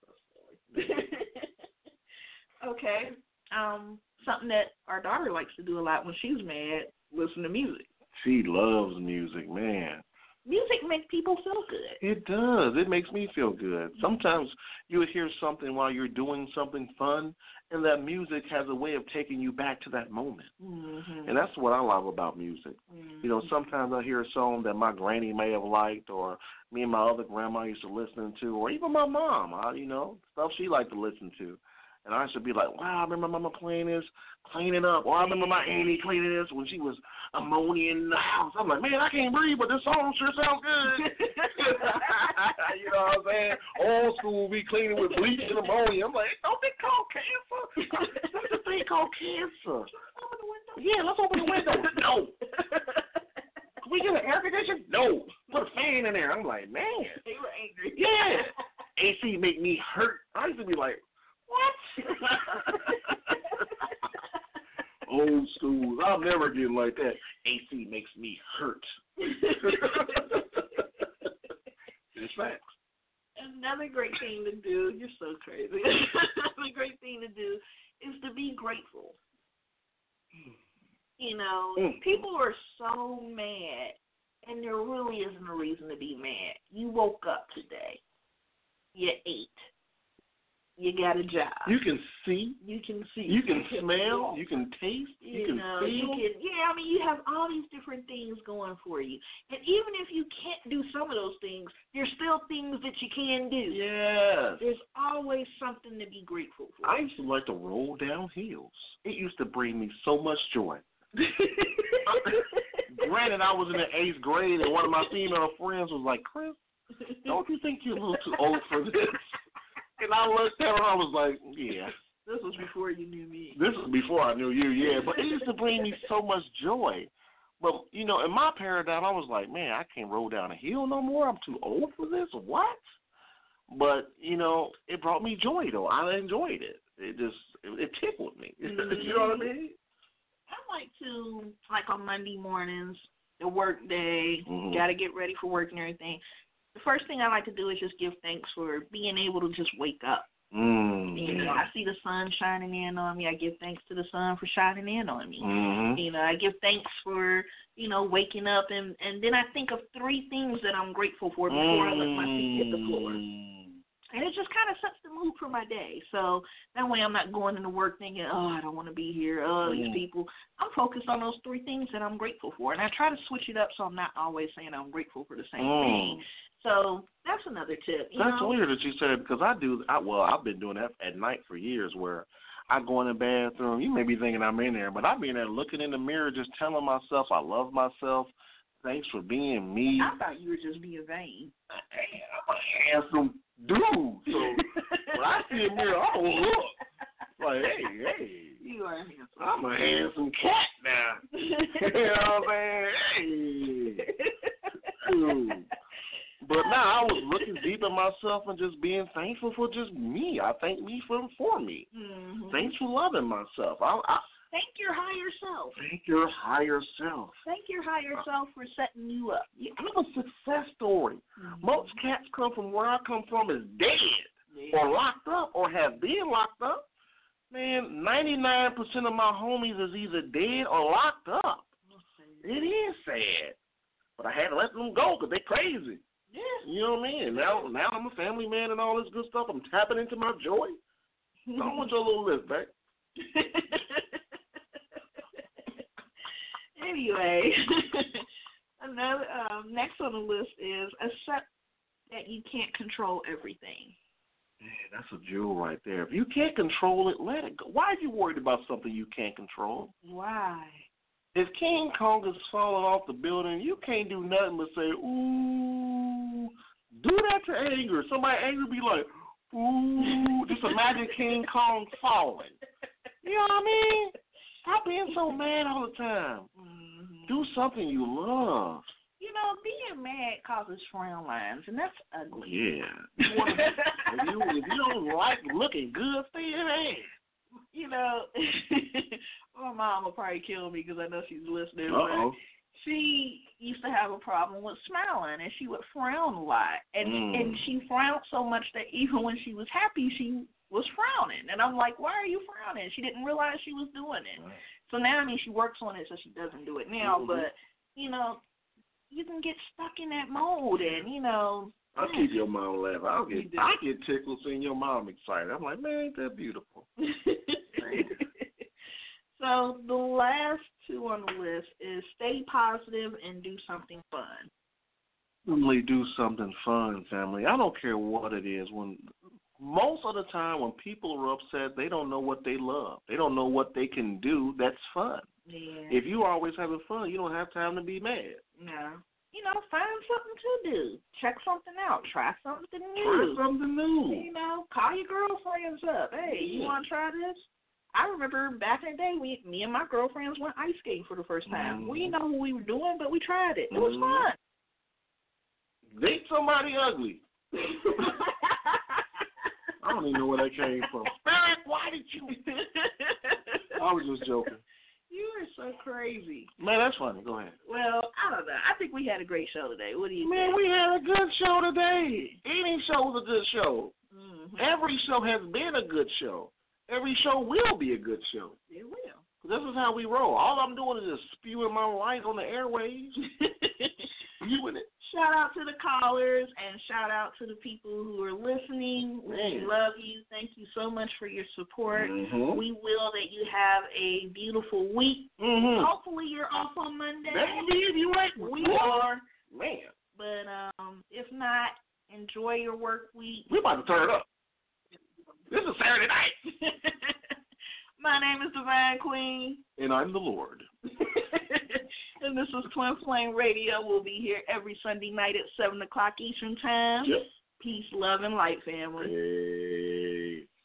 Okay. Um, something that our daughter likes to do a lot when she's mad, listen to music.
She loves music, man.
Music makes people feel good.
It does. It makes me feel good. Sometimes you'll hear something while you're doing something fun, and that music has a way of taking you back to that moment.
Mm-hmm.
And that's what I love about music.
Mm-hmm.
You know, sometimes I hear a song that my granny may have liked, or me and my other grandma used to listen to, or even my mom, I, you know, stuff she liked to listen to. And I should be like, wow, I remember Mama playing this, cleaning up. Or I remember my auntie cleaning this when she was ammonia in the house. I'm like, man, I can't breathe, but this song sure sounds good. You know what I'm saying? Old school, we cleaning with bleach and ammonia. I'm like, don't they call cancer? That's the thing called cancer. Open the window. Yeah, let's open the window. No. Can we get an air conditioner? No. Put a fan in there. I'm like, man.
They were angry.
Yeah. A C make me hurt. I used to be like, what? Old school. I'll never get like that. A C makes me hurt. It's facts.
Another great thing to do, you're so crazy. Another great thing to do is to be grateful. You know,
Mm.
people are so mad, and there really isn't a reason to be mad. You woke up today. You ate. You got a job.
You can see.
You can see.
You can smell. You can taste. You,
You
can
know,
feel.
you can, yeah, I mean, you have all these different things going for you. And even if you can't do some of those things, there's still things that you can do.
Yes.
There's always something to be grateful for.
I used to like to roll down hills. It used to bring me so much joy. Granted, I was in the eighth grade, and one of my female friends was like, Chris, don't you think you're a little too old for this? And I looked at her, I was like, yeah.
This was before you knew me.
This was before I knew you, yeah. But it used to bring me so much joy. But, you know, in my paradigm, I was like, man, I can't roll down a hill no more. I'm too old for this. What? But, you know, it brought me joy, though. I enjoyed it. It just, it, it tickled me.
Mm-hmm.
You know what I mean?
I like to, like on Monday mornings, the work day,
Mhm.
got to get ready for work and everything. The first thing I like to do is just give thanks for being able to just wake up.
Mm.
You know, I see the sun shining in on me. I give thanks to the sun for shining in on me.
Mm-hmm.
You know, I give thanks for, you know, waking up, and, and then I think of three things that I'm grateful for before I let my feet hit the floor. And it just kind of sets the mood for my day. So that way I'm not going into work thinking, oh, I don't want to be here, oh, these
Mm.
people. I'm focused on those three things that I'm grateful for. And I try to switch it up so I'm not always saying I'm grateful for the same
Mm.
thing. So that's another tip. You
That's
know?
weird that you said it because I do. I, well, I've been doing that at night for years where I go in the bathroom. You may be thinking I'm in there, but I be in there looking in the mirror just telling myself I love myself. Thanks for being me.
I thought you were just being vain.
Hey, I'm a handsome dude. So when I see a mirror, I don't look. Like, hey, hey.
You are handsome.
I'm a handsome cat now. You know what I'm saying? Hey. Dude. But now I was looking deep at myself and just being thankful for just me. I thank me for for me.
Mm-hmm.
Thanks for loving myself. I, I
Thank your higher self.
thank your higher self.
Thank your higher self for setting you up.
Yeah, I'm a success story.
Mm-hmm.
Most cats come from where I come from is dead
Yeah.
or locked up or have been locked up. Man, ninety-nine percent of my homies is either dead or locked up. It is sad. But I had to let them go because they're crazy.
Yeah.
You know what I mean? Now, now I'm a family man and all this good stuff. I'm tapping into my joy. So I want your little list, babe.
Anyway, another um, next on the list is accept that you can't control everything.
Man, that's a jewel right there. If you can't control it, let it go. Why are you worried about something you can't control?
Why?
If King Kong is falling off the building, you can't do nothing but say, ooh. Do that to anger. Somebody angry be like, ooh. Just imagine King Kong falling. You know what I mean? Stop being so mad all the time.
Mm-hmm.
Do something you love.
You know, being mad causes frown lines, and that's ugly.
Yeah. You wanna, if, you, if you don't like looking good, stay mad.
You know, my mom will probably kill me because I know she's listening.
Uh-oh.
But she used to have a problem with smiling, and she would frown a lot. And
Mm.
and she frowned so much that even when she was happy, she was frowning. And I'm like, why are you frowning? She didn't realize she was doing it.
Right.
So now, I mean, she works on it so she doesn't do it now.
Mm-hmm.
But, you know, you can get stuck in that mode, and, you know.
I'll keep your mom laughing. I'll
You
get,
do.
I get tickled seeing your mom excited. I'm like, man, ain't that beautiful?
So the last two on the list is stay positive and do something fun.
Really do something fun, family. I don't care what it is. When most of the time when people are upset, they don't know what they love. They don't know what they can do that's fun.
Yeah.
If you're always having fun, you don't have time to be mad.
No. You know, find something to do. Check something out. Try something
Try
new.
something new.
You know, call your girlfriends up. Hey, you
Yeah.
want to try this? I remember back in the day, we, me and my girlfriends went ice skating for the first time.
Mm-hmm.
We didn't know what we were doing, but we tried it. It was
Mhm.
fun.
Date somebody ugly. I don't even know where that came from. Spirit, why did you? I was just joking.
You are so crazy.
Man, that's funny. Go ahead.
Well, I don't know. I think we had a great show today. What do you
Man,
think?
we had a good show today. Any show's a good show.
Mm-hmm.
Every show has been a good show. Every show will be a good show.
It will.
This is how we roll. All I'm doing is just spewing my light on the airwaves. Spewing it.
Shout out to the callers and shout out to the people who are listening.
Man.
We love you. Thank you so much for your support.
Mm-hmm.
We will that you have a beautiful week.
Mm-hmm.
Hopefully you're off on Monday.
Maybe if you ain't.
We are.
Man.
But um, if not, enjoy your work week.
We're about to turn it up. This is Saturday night.
My name is Divine Queen.
And I'm the Lord.
And this is Twin Flame Radio. We'll be here every Sunday night at seven o'clock Eastern Time.
Yep.
Peace, love, and light, family.
Hey.